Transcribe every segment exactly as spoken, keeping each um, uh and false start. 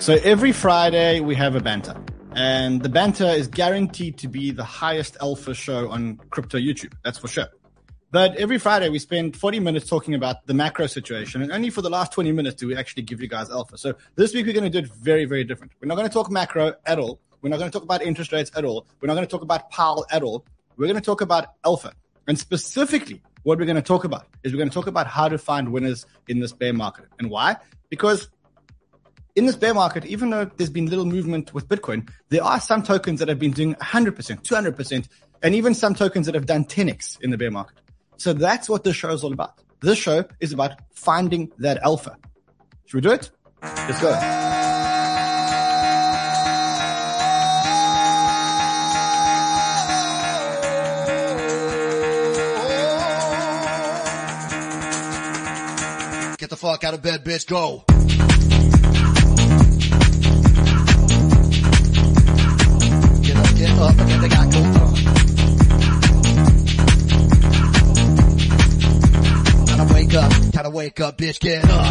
So every Friday we have a banter, and the banter is guaranteed to be the highest alpha show on crypto YouTube. That's for sure. But every Friday we spend forty minutes talking about the macro situation, and only for the last twenty minutes do we actually give you guys alpha. So this week we're going to do it very, very different. We're not going to talk macro at all. We're not going to talk about interest rates at all. We're not going to talk about Powell at all. We're going to talk about alpha. And specifically, what we're going to talk about is we're going to talk about how to find winners in this bear market. And why? Because in this bear market, even though there's been little movement with Bitcoin, there are some tokens that have been doing one hundred percent, two hundred percent, and even some tokens that have done ten x in the bear market. So that's what this show is all about. This show is about finding that alpha. Should we do it? Let's go. Get the fuck out of bed, bitch. Go. Get up, get up, and get the guy go. Gotta wake up, gotta wake up, bitch. Get up.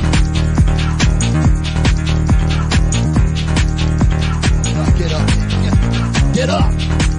Get up, get up. Get up.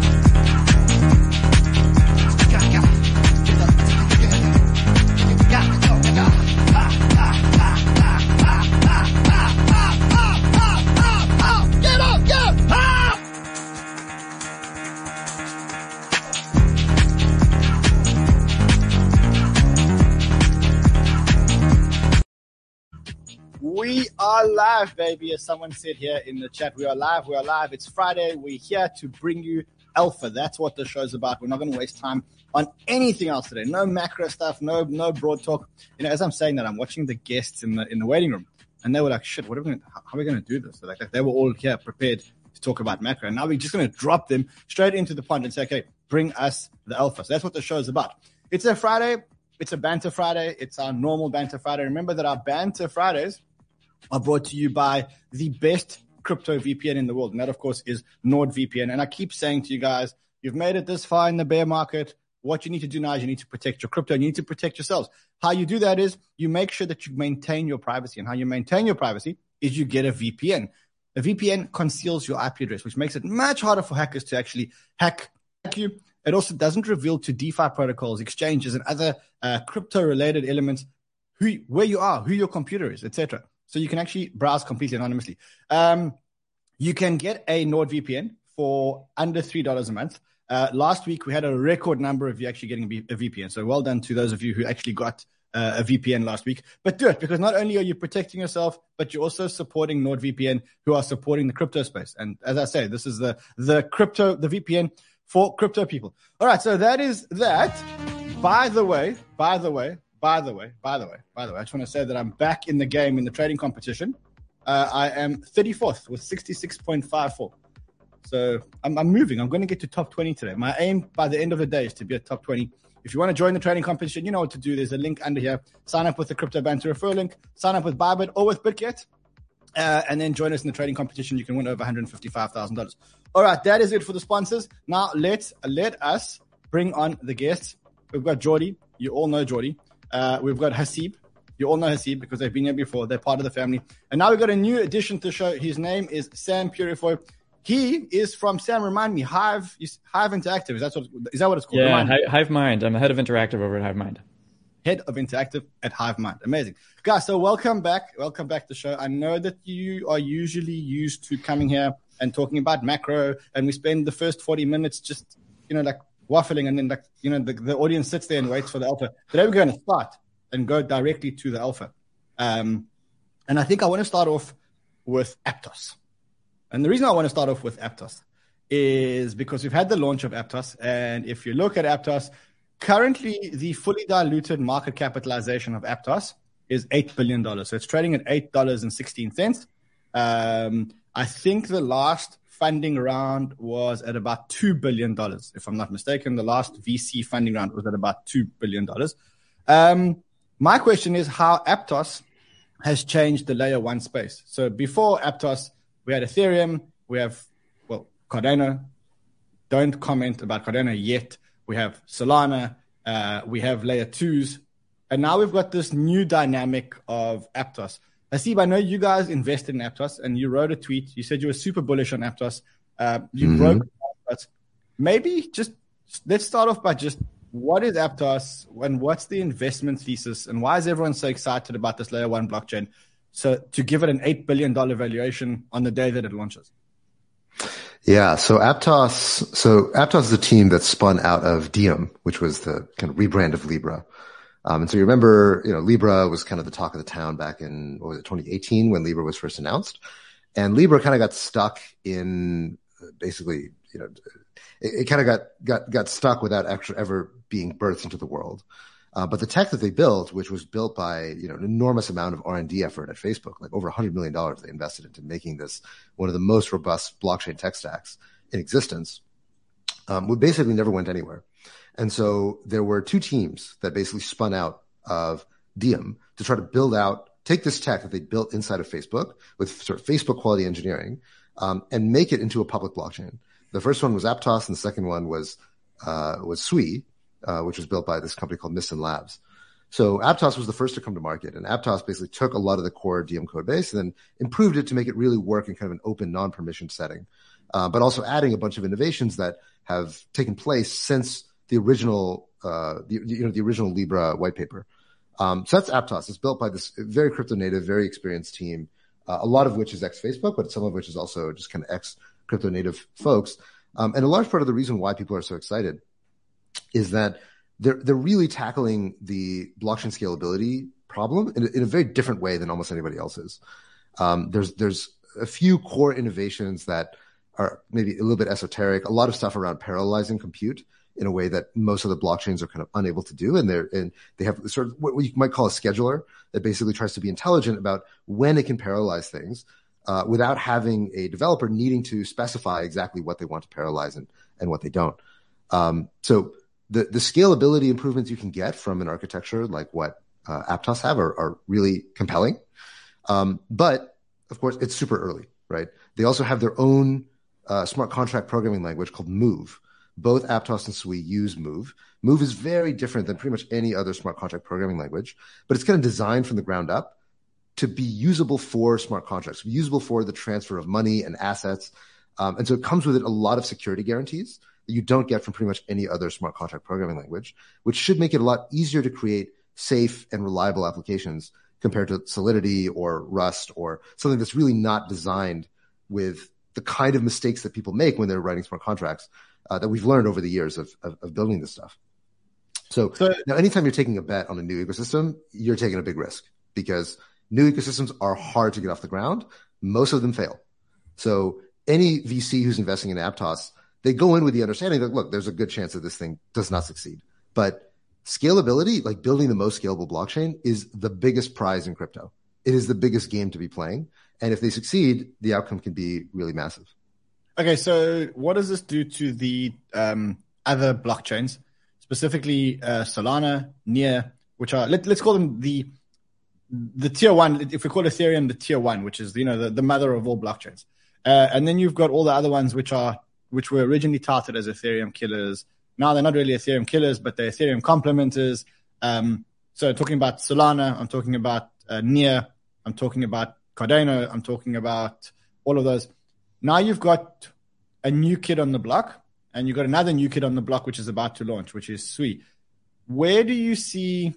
We are live, baby. As someone said here in the chat, we are live. We are live. It's Friday. We're here to bring you alpha. That's what the show's about. We're not going to waste time on anything else today. No macro stuff. No, no broad talk. You know, as I'm saying that, I'm watching the guests in the in the waiting room, and they were like, "Shit, what are we gonna, how are we going to do this?" So like, like, they were all here prepared to talk about macro, and now we're just going to drop them straight into the pond and say, "Okay, bring us the alpha." So that's what the show's about. It's a Friday. It's a banter Friday. It's our normal banter Friday. Remember that our banter Fridays are brought to you by the best crypto V P N in the world. And that, of course, is NordVPN. And I keep saying to you guys, you've made it this far in the bear market. What you need to do now is you need to protect your crypto. You need to protect yourselves. How you do that is you make sure that you maintain your privacy. And how you maintain your privacy is you get a V P N. A V P N conceals your I P address, which makes it much harder for hackers to actually hack you. It also doesn't reveal to DeFi protocols, exchanges, and other uh, crypto-related elements who, where you are, who your computer is, et cetera. So you can actually browse completely anonymously. Um, you can get a NordVPN for under three dollars a month. Uh, last week, we had a record number of you actually getting a V P N. So well done to those of you who actually got uh, a V P N last week. But do it, because not only are you protecting yourself, but you're also supporting NordVPN, who are supporting the crypto space. And as I say, this is the, the crypto, the V P N for crypto people. All right, so that is that. By the way, by the way, By the way, by the way, by the way, I just want to say that I'm back in the game in the trading competition. Uh, I am thirty-fourth with sixty-six point five four. So I'm, I'm moving. I'm going to get to top twenty today. My aim by the end of the day is to be at top twenty. If you want to join the trading competition, you know what to do. There's a link under here. Sign up with the Crypto Banter referral link. Sign up with Bybit or with BitGet. Uh, and then join us in the trading competition. You can win over one hundred fifty-five thousand dollars. All right, that is it for the sponsors. Now let's let us bring on the guests. We've got Jordy. You all know Jordy. Uh, we've got Haseeb. You all know Haseeb because they've been here before. They're part of the family. And now we've got a new addition to the show. His name is Sam Purifoy. He is from, Sam, remind me, Hive Hive Interactive. Is that what, is that what it's called? Yeah, Hi- Hive Mind. I'm the head of Interactive over at Hive Mind. Head of Interactive at Hive Mind. Amazing. Guys, so welcome back. Welcome back to the show. I know that you are usually used to coming here and talking about macro, and we spend the first forty minutes just, you know, like, waffling, and then like you know the, the audience sits there and waits for the alpha. Today we're going to start and go directly to the alpha, um, and I think I want to start off with Aptos. And the reason I want to start off with Aptos is because we've had the launch of Aptos, and if you look at Aptos, currently the fully diluted market capitalization of Aptos is eight billion dollars. So it's trading at eight dollars and sixteen cents. Um, I think the last funding round was at about two billion dollars. If I'm not mistaken, the last V C funding round was at about two billion dollars. Um, my question is how Aptos has changed the layer one space. So before Aptos, we had Ethereum, we have, well, Cardano. Don't comment about Cardano yet. We have Solana, uh, we have layer twos, and now we've got this new dynamic of Aptos. Hasib, I know you guys invested in Aptos and you wrote a tweet. You said you were super bullish on Aptos. Uh, you Mm-hmm. broke Aptos. Maybe just let's start off by just what is Aptos and what's the investment thesis and why is everyone so excited about this layer one blockchain? So to give it an eight billion dollars valuation on the day that it launches. Yeah. So Aptos, so Aptos is a team that spun out of Diem, which was the kind of rebrand of Libra. Um, and so you remember, you know, Libra was kind of the talk of the town back in, what was it, twenty eighteen when Libra was first announced. And Libra kind of got stuck in basically, you know, it, it kind of got, got, got stuck without actually ever being birthed into the world. Uh, but the tech that they built, which was built by, you know, an enormous amount of R and D effort at Facebook, like over one hundred million dollars they invested into making this one of the most robust blockchain tech stacks in existence, um, we basically never went anywhere. And so there were two teams that basically spun out of Diem to try to build out, take this tech that they built inside of Facebook with sort of Facebook quality engineering, um, and make it into a public blockchain. The first one was Aptos and the second one was, uh, was Sui, uh, which was built by this company called Mysten Labs. So Aptos was the first to come to market, and Aptos basically took a lot of the core Diem code base and then improved it to make it really work in kind of an open, non-permissioned setting, uh, but also adding a bunch of innovations that have taken place since the original, uh, the, you know, the original Libra white paper. Um, so that's Aptos. It's built by this very crypto native, very experienced team, uh, a lot of which is ex-Facebook, but some of which is also just kind of ex-crypto native folks. Um, and a large part of the reason why people are so excited is that they're, they're really tackling the blockchain scalability problem in a, in a very different way than almost anybody else is. Um, there's, there's a few core innovations that are maybe a little bit esoteric, a lot of stuff around parallelizing compute in a way that most of the blockchains are kind of unable to do. And they're, and they have sort of what you might call a scheduler that basically tries to be intelligent about when it can parallelize things, uh, without having a developer needing to specify exactly what they want to parallelize and, and what they don't. Um, so the, the scalability improvements you can get from an architecture like what, uh, Aptos have are, are really compelling. Um, but of course it's super early, right? They also have their own, uh, smart contract programming language called Move. Both Aptos and Sui use Move. Move is very different than pretty much any other smart contract programming language, but it's kind of designed from the ground up to be usable for smart contracts, usable for the transfer of money and assets. Um, and so it comes with it a lot of security guarantees that you don't get from pretty much any other smart contract programming language, which should make it a lot easier to create safe and reliable applications compared to Solidity or Rust or something that's really not designed with the kind of mistakes that people make when they're writing smart contracts. Uh, that we've learned over the years of, of, of building this stuff. So, so now anytime you're taking a bet on a new ecosystem, you're taking a big risk because new ecosystems are hard to get off the ground. Most of them fail. So any V C who's investing in Aptos, they go in with the understanding that, look, there's a good chance that this thing does not succeed. But scalability, like building the most scalable blockchain, is the biggest prize in crypto. It is the biggest game to be playing. And if they succeed, the outcome can be really massive. Okay, so what does this do to the um, other blockchains, specifically uh, Solana, Near, which are let, let's call them the the tier one. If we call Ethereum the tier one, which is you know the, the mother of all blockchains, uh, and then you've got all the other ones which are which were originally touted as Ethereum killers. Now they're not really Ethereum killers, but they're Ethereum complementers. Um, so talking about Solana, I'm talking about uh, Near, I'm talking about Cardano, I'm talking about all of those. Now you've got a new kid on the block, and you've got another new kid on the block which is about to launch, which is Sui. Where do you see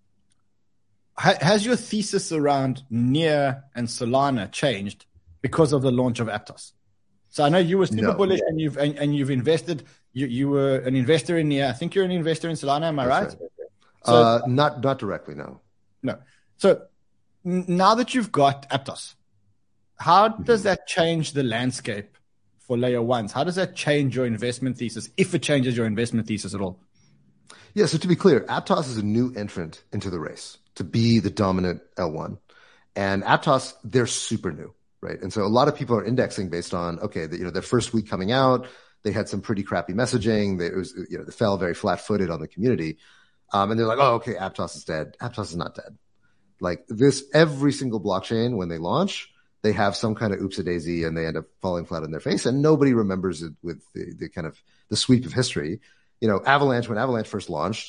ha, has your thesis around Near and Solana changed because of the launch of Aptos? So I know you were super no. bullish, and you've and, and you've invested. You you were an investor in Near. I think you're an investor in Solana. Am I right? right? So, uh, not not directly, no. No. So n- now that you've got Aptos, how does that change the landscape for layer ones? How does that change your investment thesis, if it changes your investment thesis at all? Yeah, so to be clear, Aptos is a new entrant into the race to be the dominant L one. And Aptos, they're super new, right? And so a lot of people are indexing based on, okay, the, you know, their first week coming out, they had some pretty crappy messaging. They, it was, you know, they fell very flat-footed on the community. Um, and they're like, oh, okay, Aptos is dead. Aptos is not dead. Like this, every single blockchain, when they launch, they have some kind of oops-a-daisy and they end up falling flat on their face, and nobody remembers it with the, the kind of the sweep of history. You know, Avalanche, when Avalanche first launched,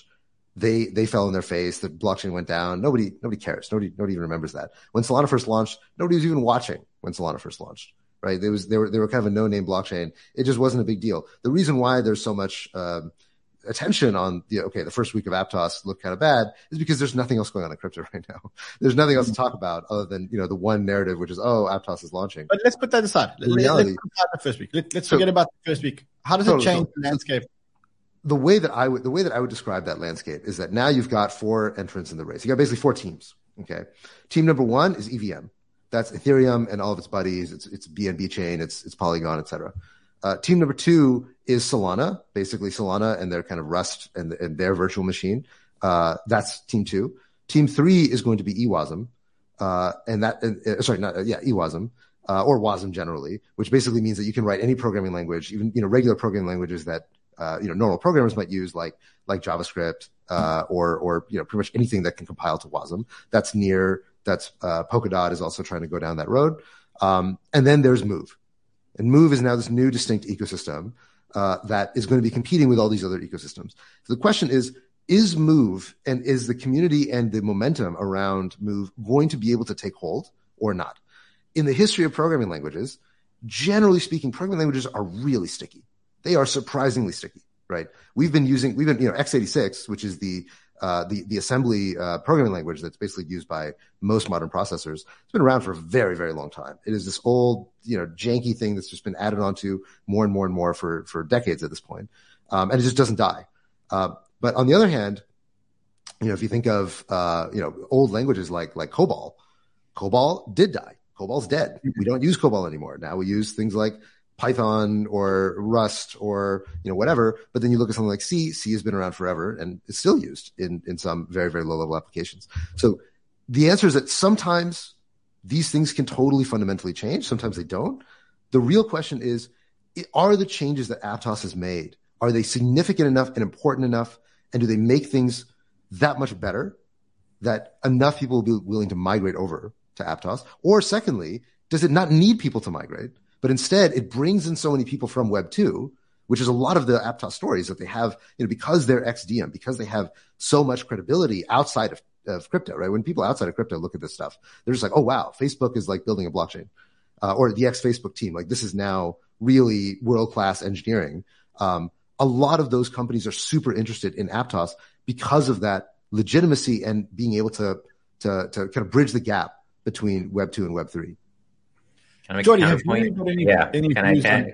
they they fell in their face. The blockchain went down. Nobody nobody cares. Nobody nobody even remembers that. When Solana first launched, nobody was even watching when Solana first launched. Right? There was they were they were kind of a no-name blockchain. It just wasn't a big deal. The reason why there's so much um, attention on the okay, the first week of Aptos looked kind of bad is because there's nothing else going on in crypto right now. There's nothing else to talk about other than, you know, the one narrative, which is, oh, Aptos is launching. But let's put that aside. Let, reality, let's put aside the first week. Let, let's so, forget about the first week. How does so, it change so, the landscape? The way that I would, the way that I would describe that landscape is that now you've got four entrants in the race. You got basically four teams. Okay. Team number one is E V M. That's Ethereum and all of its buddies. It's, it's B N B chain. It's, it's Polygon, et cetera. Uh, team number two is Solana, basically Solana and their kind of Rust and, and their virtual machine. Uh, that's team two. Team three is going to be eWasm. Uh, and that, uh, sorry, not, uh, yeah, eWasm, uh, or WASM generally, which basically means that you can write any programming language, even, you know, regular programming languages that, uh, you know, normal programmers might use, like, like JavaScript, uh, or, or, you know, pretty much anything that can compile to WASM. That's near, that's, uh, Polkadot is also trying to go down that road. Um, and then there's Move. And Move is now this new distinct ecosystem, uh, that is going to be competing with all these other ecosystems. So the question is, is Move and is the community and the momentum around Move going to be able to take hold or not? In the history of programming languages, generally speaking, programming languages are really sticky. They are surprisingly sticky, right? We've been using, we've been, you know, x eighty-six, which is the, uh, the, the assembly, uh, programming language that's basically used by most modern processors. It's been around for a very, very long time. It is this old, you know, janky thing that's just been added onto more and more and more for, for decades at this point. Um, and it just doesn't die. Uh, but on the other hand, you know, if you think of, uh, you know, old languages like, like COBOL, COBOL did die. COBOL's dead. We don't use COBOL anymore. Now we use things like Python or Rust or, you know, whatever. But then you look at something like C. C has been around forever and it's still used in, in some very, very low level applications. So the answer is that sometimes these things can totally fundamentally change. Sometimes they don't. The real question is, are the changes that Aptos has made, are they significant enough and important enough? And do they make things that much better that enough people will be willing to migrate over to Aptos? Or secondly, does it not need people to migrate? But instead, it brings in so many people from Web two, which is a lot of the Aptos stories that they have, you know, because they're X D M, because they have so much credibility outside of, of crypto, right? When people outside of crypto look at this stuff, they're just like, oh, wow, Facebook is like building a blockchain, uh, or the ex-Facebook team. Like, this is now really world-class engineering. Um, a lot of those companies are super interested in Aptos because of that legitimacy and being able to, to, to kind of bridge the gap between Web two and Web three. Can I make Jordy, a have point? you got any, Yeah. any Can I? views Can, on-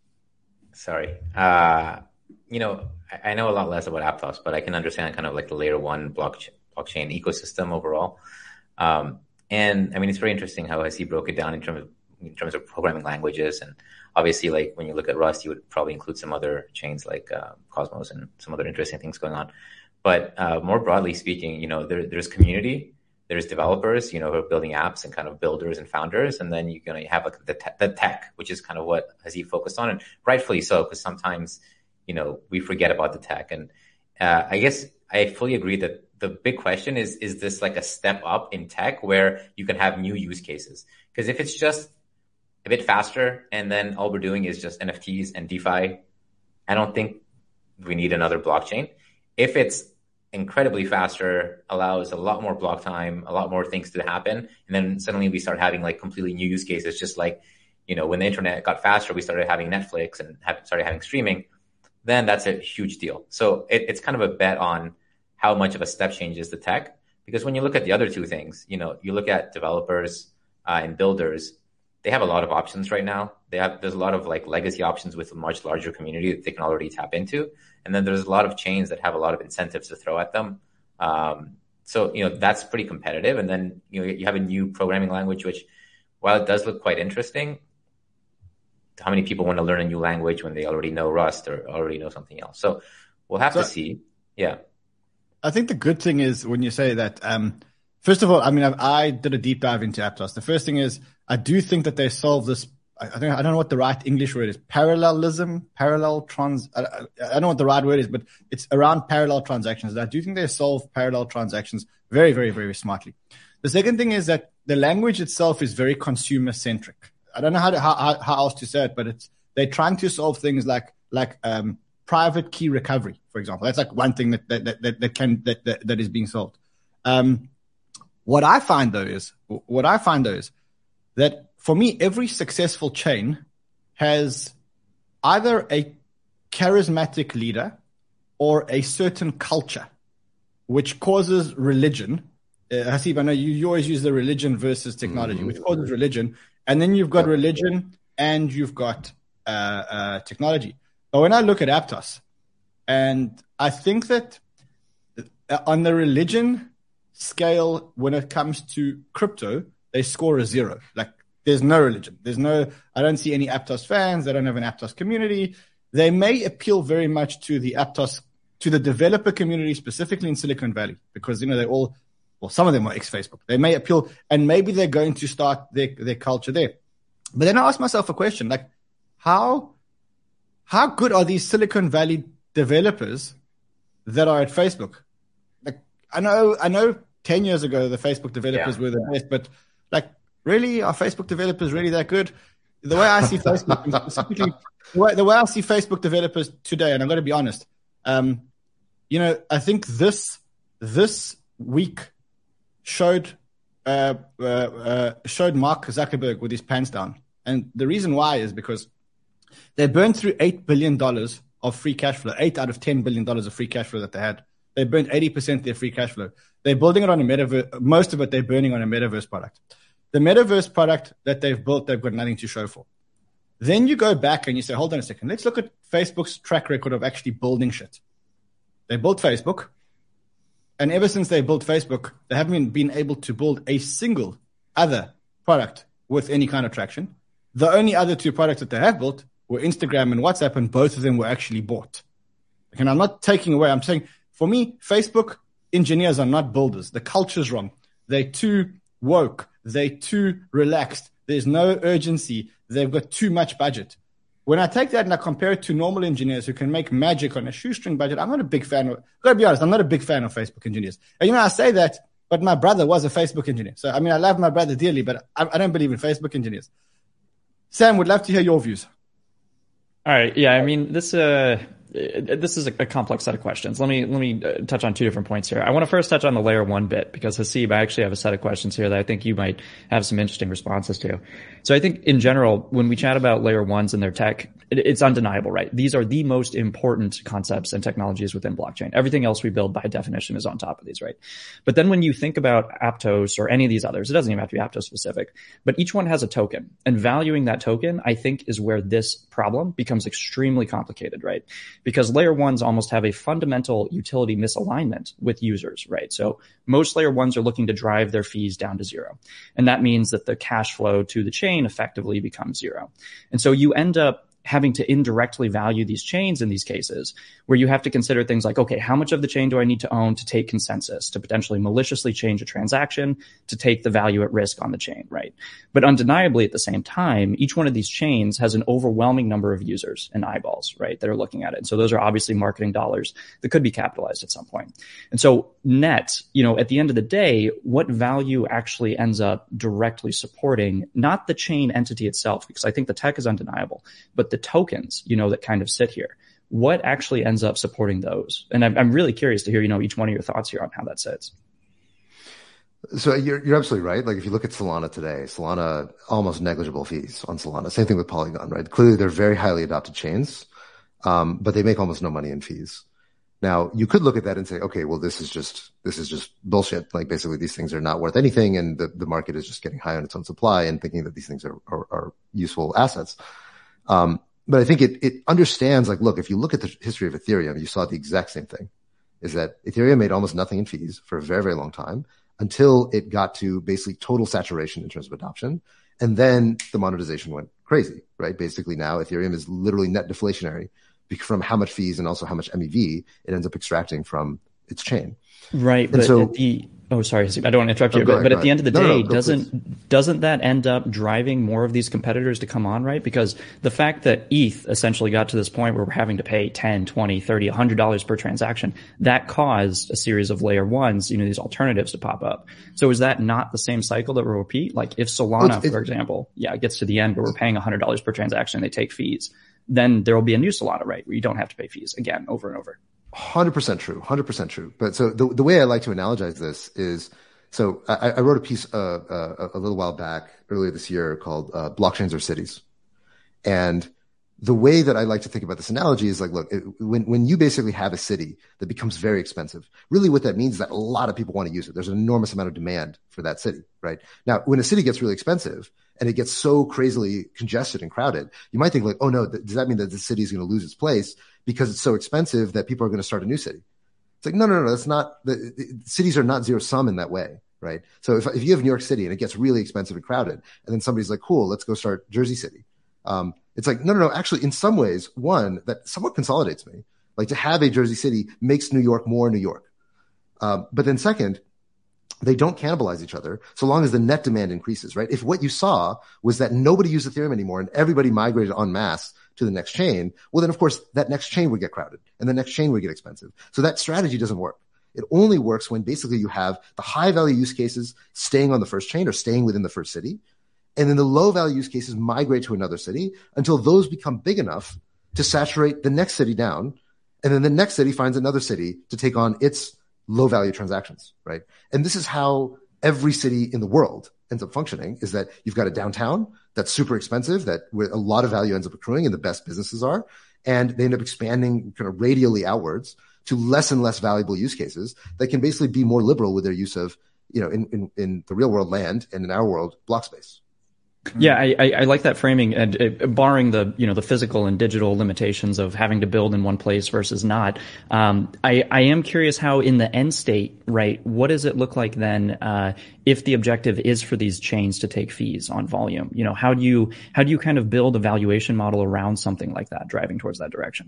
sorry. Uh, you know, I, I know a lot less about Aptos, but I can understand kind of like the layer one blockchain, blockchain ecosystem overall. Um, and I mean, it's very interesting how he broke it down in terms of in terms of programming languages. And obviously, like when you look at Rust, you would probably include some other chains like uh, Cosmos and some other interesting things going on. But uh, more broadly speaking, you know, there, there's community. There's developers, you know, who are building apps and kind of builders and founders. And then you're going to have like the, te- the tech, which is kind of what Haseeb focused on. And rightfully so, because sometimes, you know, we forget about the tech. And uh, I guess I fully agree that the big question is, is this like a step up in tech where you can have new use cases? Because if it's just a bit faster and then all we're doing is just N F Ts and DeFi, I don't think we need another blockchain. If it's incredibly faster, allows a lot more block time, a lot more things to happen. And then suddenly we start having like completely new use cases, just like, you know, when the internet got faster, we started having Netflix and have, started having streaming. Then that's a huge deal. So it, it's kind of a bet on how much of a step change is the tech. Because when you look at the other two things, you know, you look at developers uh, and builders, they have a lot of options right now. They have, there's a lot of like legacy options with a much larger community that they can already tap into. And then there's a lot of chains that have a lot of incentives to throw at them. Um, so, you know, that's pretty competitive. And then, you know, you have a new programming language, which while it does look quite interesting, how many people want to learn a new language when they already know Rust or already know something else? So we'll have so, to see. Yeah. I think the good thing is when you say that, um, first of all, I mean, I, I did a deep dive into Aptos. The first thing is I do think that they solve this. I think I don't know what the right English word is. Parallelism, parallel trans. I, I don't know what the right word is, but it's around parallel transactions. I do think they solve parallel transactions very, very, very smartly. The second thing is that the language itself is very consumer centric. I don't know how to, how how else to say it, but it's they're trying to solve things like like um, private key recovery for example. That's like one thing that that that, that can that, that that is being solved. Um, what I find though is what I find though is that for me, every successful chain has either a charismatic leader or a certain culture, which causes religion. Uh, Haseeb, I know you, you always use the religion versus technology, mm-hmm. which causes religion. And then you've got religion and you've got uh, uh, technology. But when I look at Aptos, and I think that on the religion scale, when it comes to crypto, they score a zero. Like there's no religion. There's no, I don't see any Aptos fans. They don't have an Aptos community. They may appeal very much to the Aptos, to the developer community, specifically in Silicon Valley, because, you know, they all, well, some of them are ex-Facebook. They may appeal, and maybe they're going to start their, their culture there. But then I ask myself a question, like, how, how good are these Silicon Valley developers that are at Facebook? Like, I know, I know ten years ago, the Facebook developers yeah. were the best, but like, really, are Facebook developers really that good? The way I see Facebook, specifically, the way, the way I see Facebook developers today, and I'm going to be honest, um, you know, I think this, this week, showed uh, uh, uh, showed Mark Zuckerberg with his pants down. And the reason why is because they burned through eight billion dollars of free cash flow, eight out of ten billion dollars of free cash flow that they had. They burned eighty percent of their free cash flow. They're building it on a metaverse. Most of it they're burning on a metaverse product. The metaverse product that they've built, they've got nothing to show for. Then you go back and you say, hold on a second. Let's look at Facebook's track record of actually building shit. They built Facebook. And ever since they built Facebook, they haven't been able to build a single other product with any kind of traction. The only other two products that they have built were Instagram and WhatsApp, and both of them were actually bought. And I'm not taking away. I'm saying, for me, Facebook engineers are not builders. The culture's wrong. They're too woke. They're too relaxed. There's no urgency. They've got too much budget. When I take that and I compare it to normal engineers who can make magic on a shoestring budget, I'm not a big fan of, I've got to be honest, I'm not a big fan of Facebook engineers. And you know, I say that, but my brother was a Facebook engineer. So, I mean, I love my brother dearly, but I, I don't believe in Facebook engineers. Sam, would love to hear your views. All right. Yeah. I mean, this, uh, this is a, a complex set of questions. Let me, let me uh, touch on two different points here. I want to first touch on the layer one bit because Haseeb, I actually have a set of questions here that I think you might have some interesting responses to. So I think in general, when we chat about layer ones and their tech, it, it's undeniable, right? These are the most important concepts and technologies within blockchain. Everything else we build by definition is on top of these, right? But then when you think about Aptos or any of these others, it doesn't even have to be Aptos specific, but each one has a token, and valuing that token, I think, is where this problem becomes extremely complicated, right? Because layer ones almost have a fundamental utility misalignment with users, right? So most layer ones are looking to drive their fees down to zero. And that means that the cash flow to the chain effectively becomes zero. And so you end up having to indirectly value these chains in these cases where you have to consider things like, okay, how much of the chain do I need to own to take consensus, to potentially maliciously change a transaction, to take the value at risk on the chain, right? But undeniably at the same time, each one of these chains has an overwhelming number of users and eyeballs, right, that are looking at it. And so those are obviously marketing dollars that could be capitalized at some point. And so net, you know, at the end of the day, what value actually ends up directly supporting not the chain entity itself, because I think the tech is undeniable, but the tokens, you know, that kind of sit here. What actually ends up supporting those? And I'm, I'm really curious to hear, you know, each one of your thoughts here on how that sits. So you're, you're absolutely right. Like if you look at Solana today, Solana, almost negligible fees on Solana. Same thing with Polygon, right? Clearly they're very highly adopted chains, um, but they make almost no money in fees. Now you could look at that and say, okay, well, this is just, this is just bullshit. Like basically these things are not worth anything. And the, the market is just getting high on its own supply and thinking that these things are, are, are useful assets. Um, but I think it, it understands, like, look, if you look at the history of Ethereum, you saw the exact same thing, is that Ethereum made almost nothing in fees for a very, very long time until it got to basically total saturation in terms of adoption. And then the monetization went crazy, right? Basically now Ethereum is literally net deflationary from how much fees and also how much M E V it ends up extracting from its chain. Right. And but so, at the, oh, sorry, I don't want to interrupt you, oh, but, ahead, but at the end of the no, day, no, no, doesn't, please. doesn't that end up driving more of these competitors to come on, right? Because the fact that E T H essentially got to this point where we're having to pay ten, twenty, thirty, one hundred dollars per transaction, that caused a series of layer ones, you know, these alternatives to pop up. So is that not the same cycle that will repeat? Like if Solana, well, for example, yeah, it gets to the end where we're paying one hundred dollars per transaction and they take fees, then there will be a new Solana, right, where you don't have to pay fees again over and over. one hundred percent true. one hundred percent true. But so the, the way I like to analogize this is, so I, I wrote a piece uh, uh, a little while back, earlier this year, called uh, Blockchains or Cities. And the way that I like to think about this analogy is like, look, it, when, when you basically have a city that becomes very expensive, really what that means is that a lot of people want to use it. There's an enormous amount of demand for that city, right? Now, when a city gets really expensive and it gets so crazily congested and crowded, you might think like, oh no, th- does that mean that the city is going to lose its place because it's so expensive that people are going to start a new city? It's like, no, no, no, that's not, the, the cities are not zero sum in that way, right? So if, if you have New York City and it gets really expensive and crowded, and then somebody's like, cool, let's go start Jersey City. Um, It's like, no, no, no. Actually, in some ways, one, that somewhat consolidates me. Like to have a Jersey City makes New York more New York. Um, but then second, they don't cannibalize each other so long as the net demand increases, right? If what you saw was that nobody used Ethereum anymore and everybody migrated en masse to the next chain, well, then of course that next chain would get crowded and the next chain would get expensive. So that strategy doesn't work. It only works when basically you have the high value use cases staying on the first chain or staying within the first city. And then the low value use cases migrate to another city until those become big enough to saturate the next city down. And then the next city finds another city to take on its low value transactions, right? And this is how every city in the world ends up functioning, is that you've got a downtown that's super expensive, that where a lot of value ends up accruing and the best businesses are. And they end up expanding kind of radially outwards to less and less valuable use cases that can basically be more liberal with their use of, you know, in, in, in the real world land and in our world, block space. Yeah, I, I, I like that framing, and uh, barring the you know the physical and digital limitations of having to build in one place versus not. Um, I, I am curious how in the end state, right? What does it look like then uh, if the objective is for these chains to take fees on volume? You know, how do you how do you kind of build a valuation model around something like that, driving towards that direction?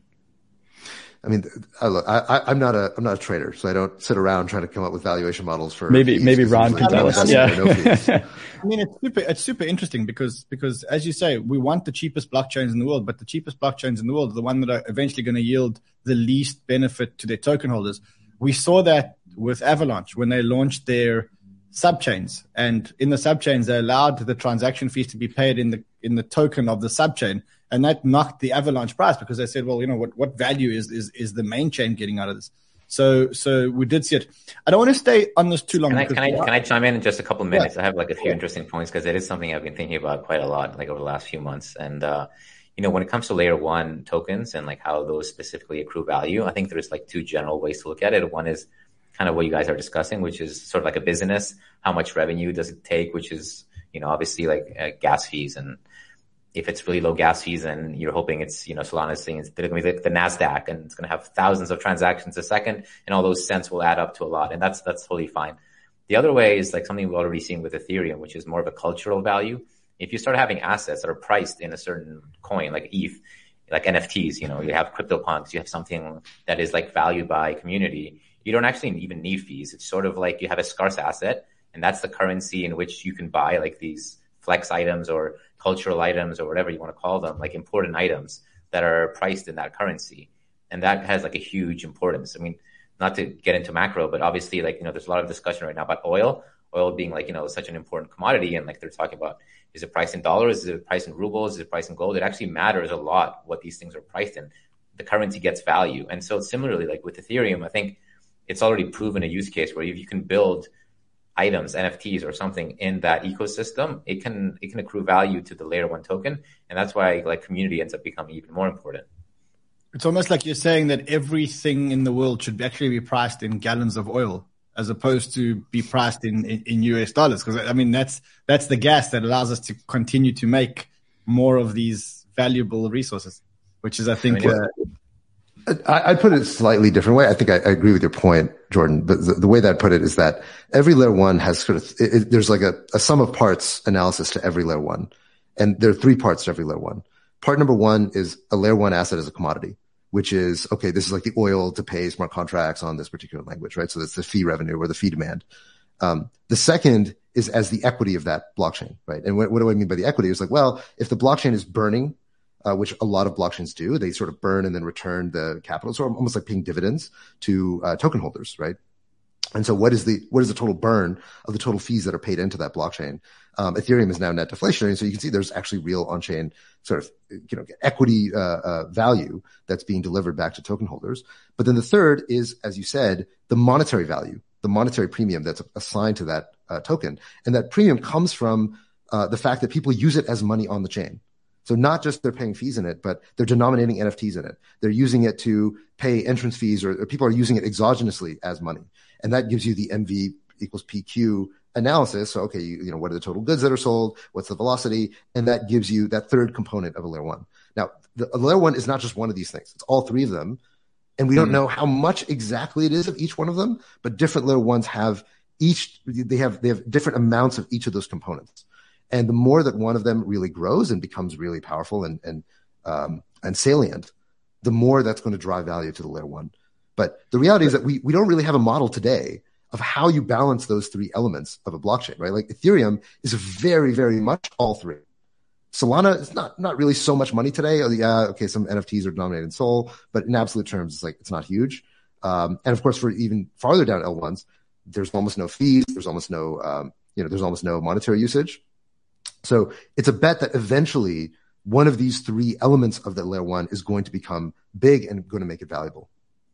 I mean, I look, I, I'm not a, I'm not a trader, so I don't sit around trying to come up with valuation models for maybe, fees, maybe Ron can tell us. Yeah. No fees. I mean, it's super, it's super interesting because, because as you say, we want the cheapest blockchains in the world, but the cheapest blockchains in the world are the one that are eventually going to yield the least benefit to their token holders. We saw that with Avalanche when they launched their subchains, and in the subchains, they allowed the transaction fees to be paid in the, in the token of the subchain. And that knocked the Avalanche price because they said, well, you know, what, what value is, is, is the main chain getting out of this? So, so we did see it. I don't want to stay on this too long. Can I, can I, can I chime in in just a couple of minutes? Yeah. I have like a few interesting points because it is something I've been thinking about quite a lot, like over the last few months. And, uh, you know, when it comes to layer one tokens and like how those specifically accrue value, I think there's like two general ways to look at it. One is kind of what you guys are discussing, which is sort of like a business. How much revenue does it take? Which is, you know, obviously like uh, gas fees, and if it's really low gas fees and you're hoping it's, you know, Solana's saying it's going to be like the NASDAQ and it's going to have thousands of transactions a second and all those cents will add up to a lot. And that's, that's totally fine. The other way is like something we've already seen with Ethereum, which is more of a cultural value. If you start having assets that are priced in a certain coin, like E T H, like N F Ts, you know, you have CryptoPunks, you have something that is like valued by community, you don't actually even need fees. It's sort of like you have a scarce asset and that's the currency in which you can buy like these flex items or cultural items or whatever you want to call them, like important items that are priced in that currency. And that has like a huge importance. I mean, not to get into macro, but obviously like, you know, there's a lot of discussion right now about oil, oil being like, you know, such an important commodity. And like they're talking about, is it priced in dollars? Is it priced in rubles? Is it priced in gold? It actually matters a lot what these things are priced in. The currency gets value. And so similarly, like with Ethereum, I think it's already proven a use case where if you can build items, N F Ts or something in that ecosystem, it can, it can accrue value to the layer one token. And that's why like community ends up becoming even more important. It's almost like you're saying that everything in the world should actually be priced in gallons of oil as opposed to be priced in, in, in U S dollars. Cause I mean, that's, that's the gas that allows us to continue to make more of these valuable resources, which is, I think, I mean, uh, I, I'd put it a slightly different way. I think I, I agree with your point, Jordan, but the, the way that I put it is that every layer one has sort of, it, it, there's like a, a sum of parts analysis to every layer one. And there are three parts to every layer one. Part number one is a layer one asset as a commodity, which is, okay, this is like the oil to pay smart contracts on this particular language, right? So that's the fee revenue or the fee demand. Um, the second is as the equity of that blockchain, right? And what, what do I mean by the equity? It's like, well, if the blockchain is burning, Uh, which a lot of blockchains do. They sort of burn and then return the capital. So almost like paying dividends to uh, token holders, right? And so what is the, what is the total burn of the total fees that are paid into that blockchain? Um, Ethereum is now net deflationary. So you can see there's actually real on-chain sort of, you know, equity, uh, uh, value that's being delivered back to token holders. But then the third is, as you said, the monetary value, the monetary premium that's assigned to that uh, token. And that premium comes from, uh, the fact that people use it as money on the chain. So not just they're paying fees in it, but they're denominating N F Ts in it. They're using it to pay entrance fees, or, or people are using it exogenously as money. And that gives you the M V equals P Q analysis. So, okay, you, you know, what are the total goods that are sold? What's the velocity? And that gives you that third component of a layer one. Now, the a layer one is not just one of these things. It's all three of them. And we don't know how much exactly it is of each one of them, but different layer ones have each, they have, they have different amounts of each of those components. And the more that one of them really grows and becomes really powerful and, and, um, and salient, the more that's going to drive value to the layer one. But the reality is that we, we don't really have a model today of how you balance those three elements of a blockchain, right? Like Ethereum is very, very much all three. Solana is not, not really so much money today. Oh, yeah, okay, some N F Ts are denominated in Sol, but in absolute terms, it's like, it's not huge. Um, and of course, for even farther down L ones, there's almost no fees. There's almost no, um, you know, there's almost no monetary usage. So it's a bet that eventually one of these three elements of that layer one is going to become big and going to make it valuable.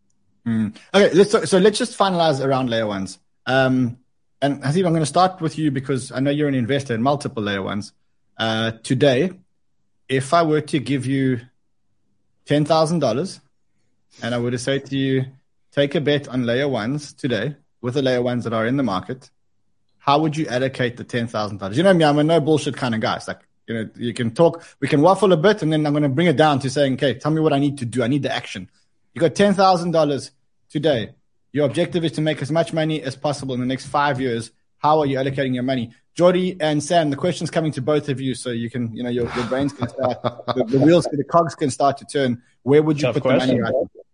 Mm. Okay, let's, so, so let's just finalize around layer ones. Um, and Haseeb, I'm going to start with you because I know you're an investor in multiple layer ones. Uh, today, if I were to give you ten thousand dollars and I were to say to you, take a bet on layer ones today with the layer ones that are in the market, how would you allocate the ten thousand dollars? You know me, I'm a no bullshit kind of guy. It's like, you know, you can talk, we can waffle a bit, and then I'm going to bring it down to saying, okay, tell me what I need to do. I need the action. You got ten thousand dollars today. Your objective is to make as much money as possible in the next five years. How are you allocating your money? Jordy and Sam, the question's coming to both of you, so you can, you know, your, your brains can start, the, the wheels, the cogs can start to turn. Where would you Tough put question. the money right now?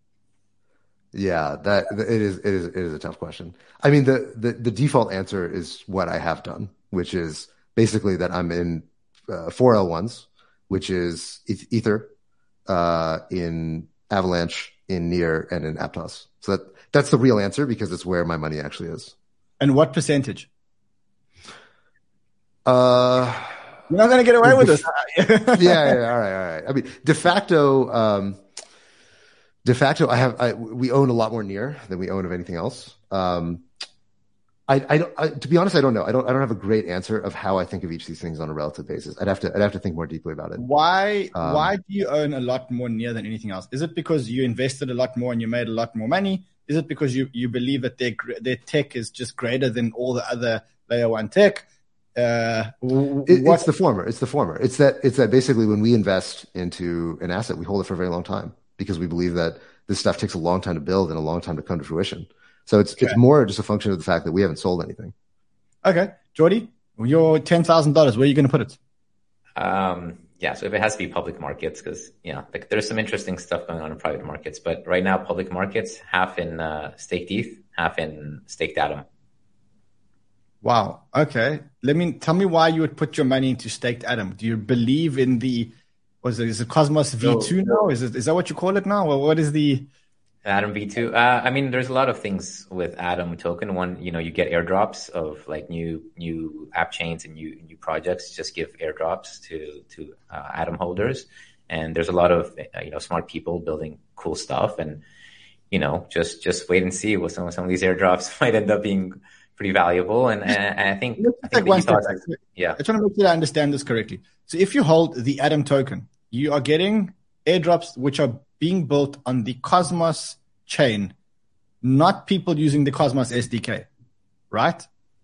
Yeah, that it is, it is, it is a tough question. I mean, the, the, the default answer is what I have done, which is basically that I'm in uh, four L ones, which is Ether, uh, in Avalanche, in Near, and in Aptos. So that, that's the real answer because it's where my money actually is. And what percentage? Uh, You're not going to get away with this. yeah, yeah, all right, all right. I mean, de facto, um, de facto, I have, I, we own a lot more Near than we own of anything else. Um, I, I don't, I, to be honest, I don't know. I don't, I don't have a great answer of how I think of each of these things on a relative basis. I'd have to, I'd have to think more deeply about it. Why, Um, why do you own a lot more Near than anything else? Is it because you invested a lot more and you made a lot more money? Is it because you, you believe that their, their tech is just greater than all the other layer one tech? Uh, It, what, it's the former. It's the former. It's that, it's that basically when we invest into an asset, we hold it for a very long time because we believe that this stuff takes a long time to build and a long time to come to fruition. So it's, Okay. it's more just a function of the fact that we haven't sold anything. okay. Jordy, your ten thousand dollars, where are you going to put it? Um, yeah, so if it has to be public markets, because, you know, like there's some interesting stuff going on in private markets, but right now, public markets, half in uh, staked E T H, half in staked Atom. Wow. Okay. Let me, tell me why you would put your money into staked Atom. Do you believe in the, was it, is it Cosmos V two now? Is it, is that what you call it now? Or what is the, Atom V two. Uh, I mean, there's a lot of things with Atom token. One, you know, you get airdrops of like new new app chains and new new projects. Just give airdrops to to uh, Atom holders, and there's a lot of uh, you know smart people building cool stuff. And you know, just just wait and see what some some of these airdrops might end up being pretty valuable. And, and, and I think Let's I take think one the step ethos back. is, yeah. I'm trying to make sure I understand this correctly. So if you hold the Atom token, you are getting airdrops which are being built on the Cosmos chain, not people using the Cosmos S D K, right?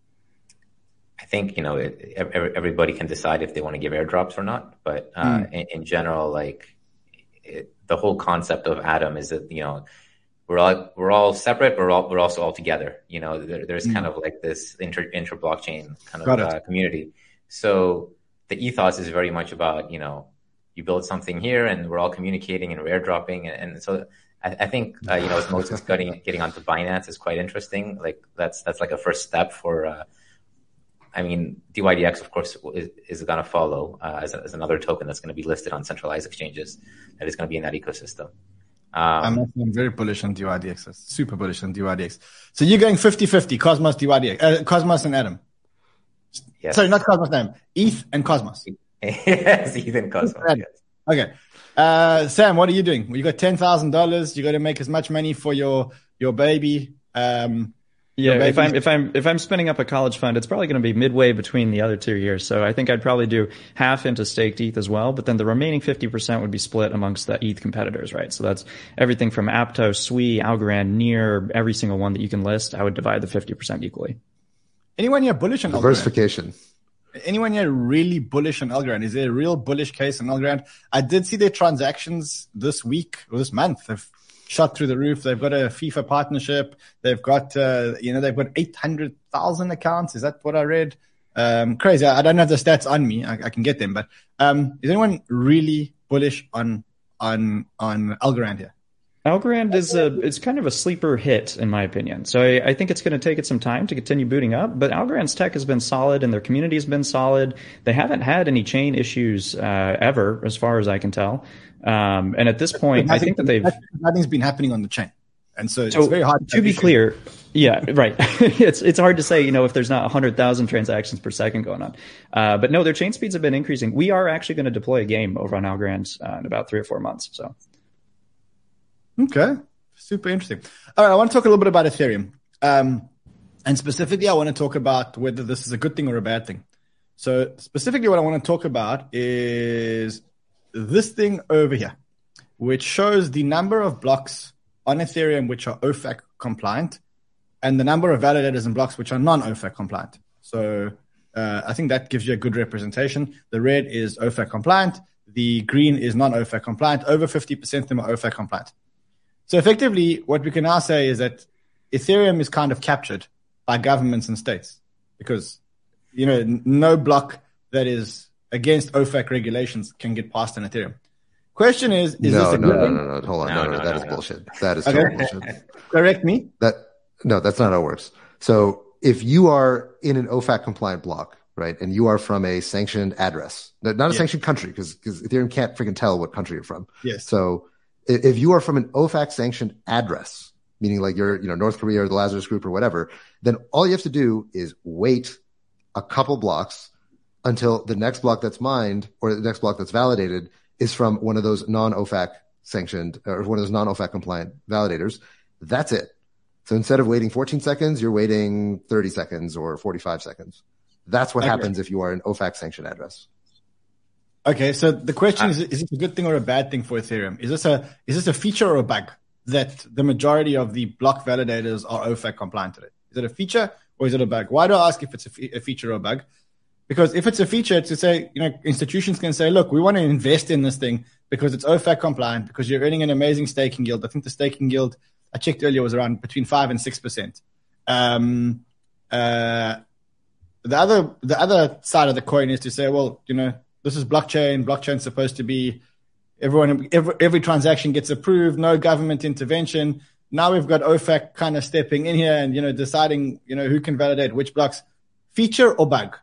I think, you know, it, every, everybody can decide if they want to give airdrops or not. But uh, Mm. in, in general, like it, the whole concept of Atom is that, you know, we're all we're all separate, but we're all we're also all together. You know, there, there's Mm. kind of like this inter inter blockchain kind Got of it. uh, community. So the ethos is very much about, you know, you build something here, and we're all communicating and we're airdropping, and, and so. I, I think uh, you know, as Moses getting getting onto Binance is quite interesting. Like that's that's like a first step for. Uh, I mean, D Y D X, of course, is, is going to follow uh, as, a, as another token that's going to be listed on centralized exchanges that is going to be in that ecosystem. I'm, I'm very bullish on D Y D X. Super bullish on D Y D X. So you're going fifty-fifty, Cosmos, D Y D X, uh, Cosmos and Atom. Yes. Sorry, not Cosmos, name. E T H and Cosmos. Yes, E T H and Cosmos. Yes. Okay. Uh, Sam, what are you doing? You got ten thousand dollars. You got to make as much money for your, your baby. Um, Yeah, if I'm if I'm if I'm spinning up a college fund, it's probably going to be midway between the other two years. So I think I'd probably do half into staked E T H as well, but then the remaining fifty percent would be split amongst the E T H competitors, right? So that's everything from Aptos, S W I, Algorand, Near, every single one that you can list. I would divide the fifty percent equally. Anyone here bullish on diversification? Algorand? Anyone here really bullish on Algorand? Is there a real bullish case on Algorand? I did see their transactions this week or this month have shot through the roof. They've got a FIFA partnership. They've got, uh, you know, they've got eight hundred thousand accounts. Is that what I read? Um, crazy. I, I don't have the stats on me. I, I can get them, but, um, is anyone really bullish on, on, on Algorand here? Algorand is a, it's kind of a sleeper hit in my opinion. So I, I think it's going to take it some time to continue booting up, but Algorand's tech has been solid and their community has been solid. They haven't had any chain issues, uh, ever, as far as I can tell. Um, and at this point, I think that they've, nothing's been happening on the chain. And so, so it's very hard to, to be clear. Yeah, right. it's, it's hard to say, you know, if there's not a hundred thousand transactions per second going on. Uh, but no, their chain speeds have been increasing. We are actually going to deploy a game over on Algorand, uh, in about three or four months. So. Okay. Super interesting. All right. I want to talk a little bit about Ethereum. Um, and specifically, I want to talk about whether this is a good thing or a bad thing. So specifically what I want to talk about is this thing over here, which shows the number of blocks on Ethereum which are O F A C compliant and the number of validators and blocks which are non-O F A C compliant. So uh, I think that gives you a good representation. The red is O F A C compliant. The green is non-O F A C compliant. Over fifty percent of them are O F A C compliant. So effectively, what we can now say is that Ethereum is kind of captured by governments and states because, you know, no block that is against O F A C regulations can get passed on Ethereum. Question is, is no, this a no, good no, thing? no, no, hold on. No, No, no, no, that no, is no. bullshit. That is Okay. total bullshit. Correct me. That, no, that's not how it works. So if you are in an O F A C compliant block, right, and you are from a sanctioned address, not a Yeah. sanctioned country, because Ethereum can't freaking tell what country you're from. Yes. So i- if you are from an O F A C sanctioned address, meaning like you're, you know, North Korea or the Lazarus Group or whatever, then all you have to do is wait a couple blocks until the next block that's mined or the next block that's validated is from one of those non-O F A C sanctioned or one of those non-O F A C compliant validators. That's it. So instead of waiting fourteen seconds, you're waiting thirty seconds or forty-five seconds. That's what Okay. happens if you are an O F A C sanctioned address. Okay, so the question is, is this a good thing or a bad thing for Ethereum? Is this a is this a feature or a bug that the majority of the block validators are O F A C compliant today? Is it a feature or is it a bug? Why do I ask if it's a, fe- a feature or a bug? Because if it's a feature, to say, you know, institutions can say, look, we want to invest in this thing because it's O F A C compliant, because you're earning an amazing staking yield. I think the staking yield I checked earlier was around between five and six percent. Um, uh, the other the other side of the coin is to say, well, you know, this is blockchain. Blockchain's supposed to be everyone every, every transaction gets approved, no government intervention. Now we've got O F A C kind of stepping in here and, you know, deciding, you know, who can validate which blocks. Feature or bug?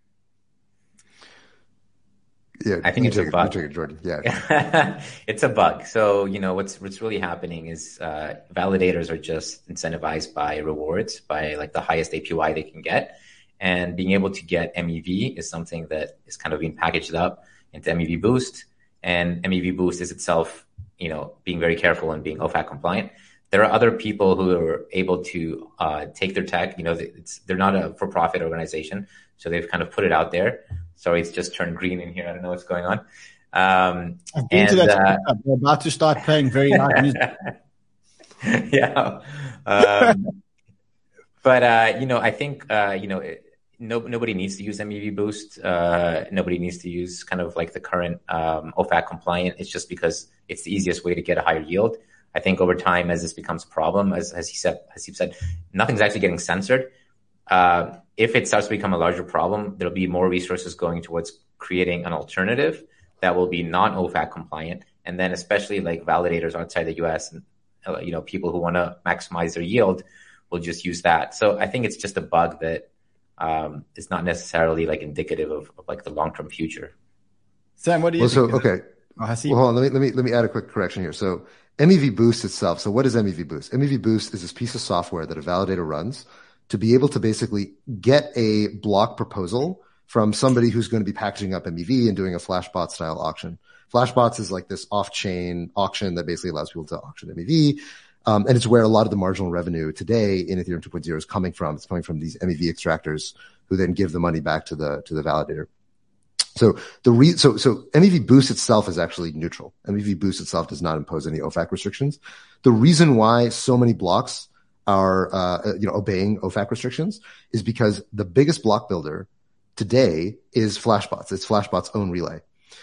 Yeah, I think you it's a take it, bug. you take it, Jordan. Yeah. It's a bug. So, you know, what's what's really happening is uh, validators are just incentivized by rewards, by like the highest A P Y they can get. And being able to get M E V is something that is kind of being packaged up into M E V Boost. And M E V Boost is itself, you know, being very careful and being O F A C compliant. There are other people who are able to uh, take their tech. You know, it's, they're not a for-profit organization, so they've kind of put it out there. Sorry, it's just turned green in here. I don't know what's going on. Um, I've been and, to that. uh, We're about to start playing very loud music. yeah. Um, but, uh, you know, I think, uh, you know, it, no, nobody needs to use M E V Boost. Uh, nobody needs to use kind of like the current um, O F A C compliant. It's just because it's the easiest way to get a higher yield. I think over time, as this becomes a problem, as, as he said, as he said, nothing's actually getting censored. Uh, if it starts to become a larger problem, there'll be more resources going towards creating an alternative that will be non-O F A C compliant. And then especially like validators outside the U S and, uh, you know, people who want to maximize their yield will just use that. So I think it's just a bug that um, is not necessarily like indicative of, of like the long-term future. Sam, what do you Well, so, think? okay. Oh, I see. Well, hold on. Let me, let me, let me add a quick correction here. So M E V Boost itself. So what is M E V Boost? M E V Boost is this piece of software that a validator runs to be able to basically get a block proposal from somebody who's going to be packaging up M E V and doing a Flashbot style auction. Flashbots is like this off-chain auction that basically allows people to auction M E V. Um, and it's where a lot of the marginal revenue today in Ethereum two point oh is coming from. It's coming from these M E V extractors who then give the money back to the, to the validator. So the re, so, so M E V Boost itself is actually neutral. M E V Boost itself does not impose any O F A C restrictions. The reason why so many blocks are, uh, you know, obeying O F A C restrictions is because the biggest block builder today is Flashbots. It's Flashbots' own relay.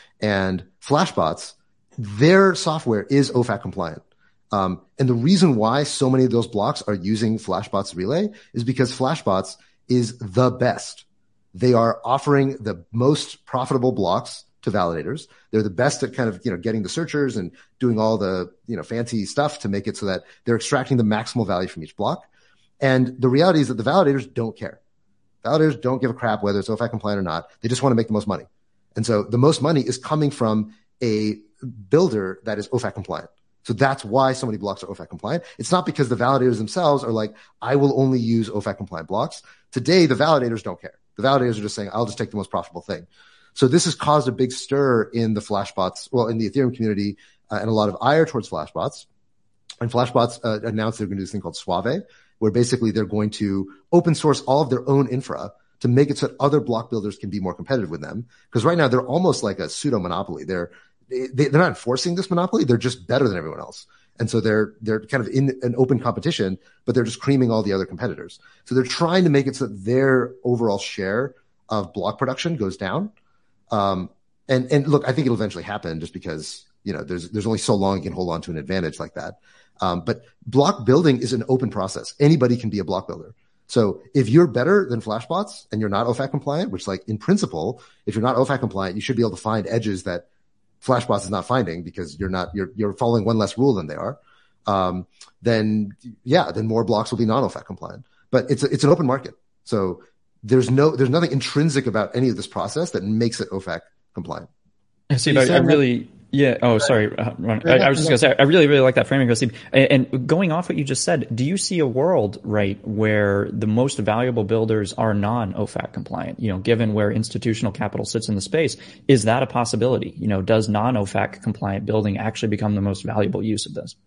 And Flashbots, their software is O F A C compliant. Um, and the reason why so many of those blocks are using Flashbots relay is because Flashbots is the best. They are offering the most profitable blocks to validators. They're the best at kind of, you know, getting the searchers and doing all the, you know, fancy stuff to make it so that they're extracting the maximal value from each block. And the reality is that the validators don't care. Validators don't give a crap whether it's O F A C compliant or not. They just want to make the most money. And so the most money is coming from a builder that is O F A C compliant. So that's why so many blocks are O F A C compliant. It's not because the validators themselves are like, I will only use O F A C compliant blocks. Today, the validators don't care. The validators are just saying, I'll just take the most profitable thing. So this has caused a big stir in the Flashbots, well, in the Ethereum community, uh, and a lot of ire towards Flashbots. And Flashbots uh, announced they're going to do this thing called Suave, where basically they're going to open source all of their own infra to make it so that other block builders can be more competitive with them. Because right now they're almost like a pseudo monopoly. They're they, they're not enforcing this monopoly. They're just better than everyone else. And so they're they're kind of in an open competition, but they're just creaming all the other competitors. So they're trying to make it so that their overall share of block production goes down. Um, and and look, I think it'll eventually happen just because, you know, there's there's only so long you can hold on to an advantage like that. Um, but block building is an open process. Anybody can be a block builder. So if you're better than Flashbots and you're not O F A C compliant, which like in principle, if you're not O F A C compliant, you should be able to find edges that Flashbots is not finding because you're not, you're, you're following one less rule than they are. Um, then yeah, then more blocks will be non-O F A C compliant, but it's a, it's an open market. So there's no, there's nothing intrinsic about any of this process that makes it O F A C compliant. See, I, I really, yeah. Oh, sorry. Uh, I, I was just gonna say, I really, really like that framing, Haseeb. And, and going off what you just said, do you see a world, right, where the most valuable builders are non-O F A C compliant? You know, given where institutional capital sits in the space, is that a possibility? You know, does non-O F A C compliant building actually become the most valuable use of this?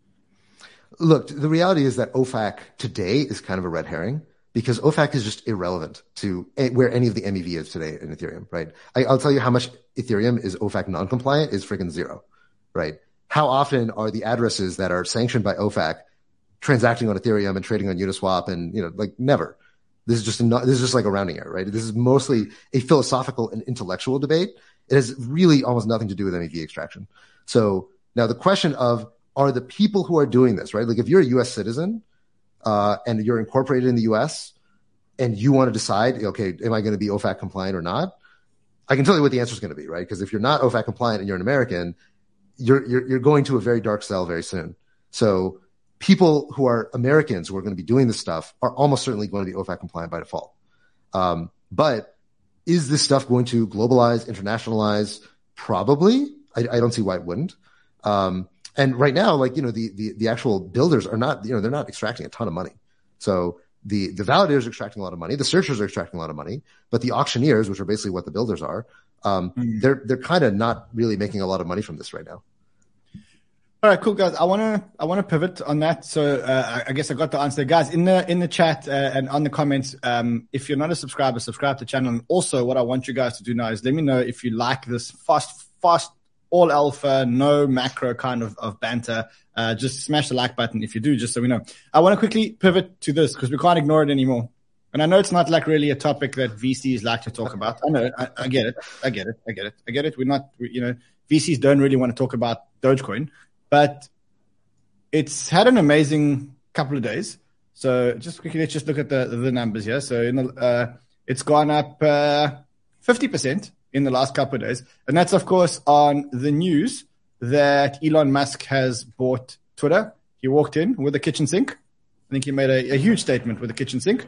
Look, the reality is that O F A C today is kind of a red herring, because O F A C is just irrelevant to where any of the M E V is today in Ethereum, right? I, I'll tell you how much Ethereum is O F A C non-compliant is freaking zero, right? How often are the addresses that are sanctioned by O F A C transacting on Ethereum and trading on Uniswap and, you know, like never. This is just a, this is just like a rounding error, right? This is mostly a philosophical and intellectual debate. It has really almost nothing to do with M E V extraction. So now the question of, are the people who are doing this, right? Like if you're a U S citizen, Uh, and you're incorporated in the U S and you want to decide, okay, am I going to be O F A C compliant or not? I can tell you what the answer is going to be, right? Because if you're not O F A C compliant and you're an American, you're, you're, you're going to a very dark cell very soon. So people who are Americans who are going to be doing this stuff are almost certainly going to be O F A C compliant by default. Um, but is this stuff going to globalize, internationalize? Probably. I, I don't see why it wouldn't. Um, And right now, like, you know, the, the, the actual builders are not, you know, they're not extracting a ton of money. So the, the validators are extracting a lot of money. The searchers are extracting a lot of money, but the auctioneers, which are basically what the builders are, um, mm. they're, they're kind of not really making a lot of money from this right now. All right, cool, guys. I want to, I want to pivot on that. So, uh, I guess I got the answer there. Guys, in the, in the chat, uh, and on the comments, um, if you're not a subscriber, subscribe to the channel. And also what I want you guys to do now is let me know if you like this fast, fast, all alpha, no macro kind of, of banter. Uh, just smash the like button if you do, just so we know. I want to quickly pivot to this because we can't ignore it anymore. And I know it's not like really a topic that V Cs like to talk about. I know, I, I get it. I get it. I get it. I get it. We're not, we, you know, V Cs don't really want to talk about Dogecoin, but it's had an amazing couple of days. So just quickly, let's just look at the, the numbers here. So in the, uh, it's gone up, uh, fifty percent. In the last couple of days. And that's, of course, on the news that Elon Musk has bought Twitter. He walked in with a kitchen sink. I think he made a, a huge statement with a kitchen sink.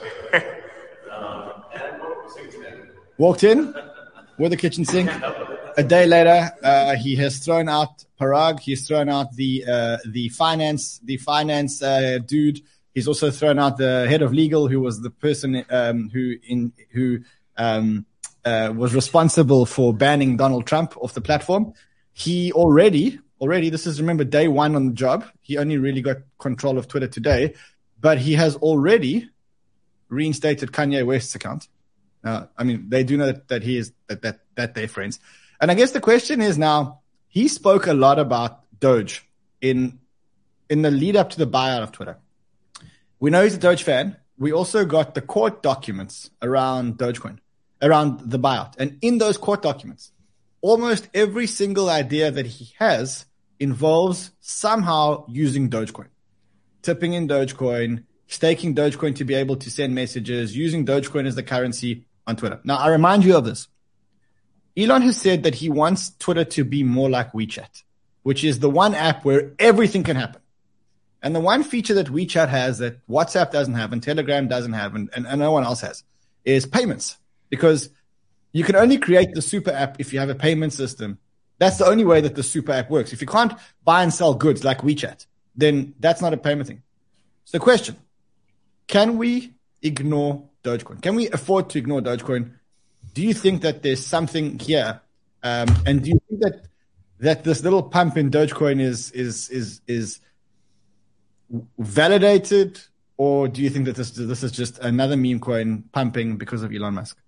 Walked in with a kitchen sink, a day later, uh, he has thrown out Parag. He's thrown out the uh, the finance the finance uh, dude. He's also thrown out the head of legal, who was the person um, who in who um, uh, was responsible for banning Donald Trump off the platform. He already already this is remember day one on the job. He only really got control of Twitter today, but he has already reinstated Kanye West's account. Uh, I mean, they do know that, that he is that, that that they're friends. And I guess the question is now, he spoke a lot about Doge in in the lead up to the buyout of Twitter. We know he's a Doge fan. We also got the court documents around Dogecoin, around the buyout. And in those court documents, almost every single idea that he has involves somehow using Dogecoin, tipping in Dogecoin, staking Dogecoin to be able to send messages, using Dogecoin as the currency on Twitter. Now, I remind you of this. Elon has said that he wants Twitter to be more like WeChat, which is the one app where everything can happen. And the one feature that WeChat has that WhatsApp doesn't have and Telegram doesn't have and, and, and no one else has is payments. Because you can only create the super app if you have a payment system. That's the only way that the super app works. If you can't buy and sell goods like WeChat, then that's not a payment thing. So question, can we ignore Dogecoin? Can we afford to ignore Dogecoin? Do you think that there's something here? Um, and do you think that that this little pump in Dogecoin is is is is validated, or do you think that this this is just another meme coin pumping because of Elon Musk?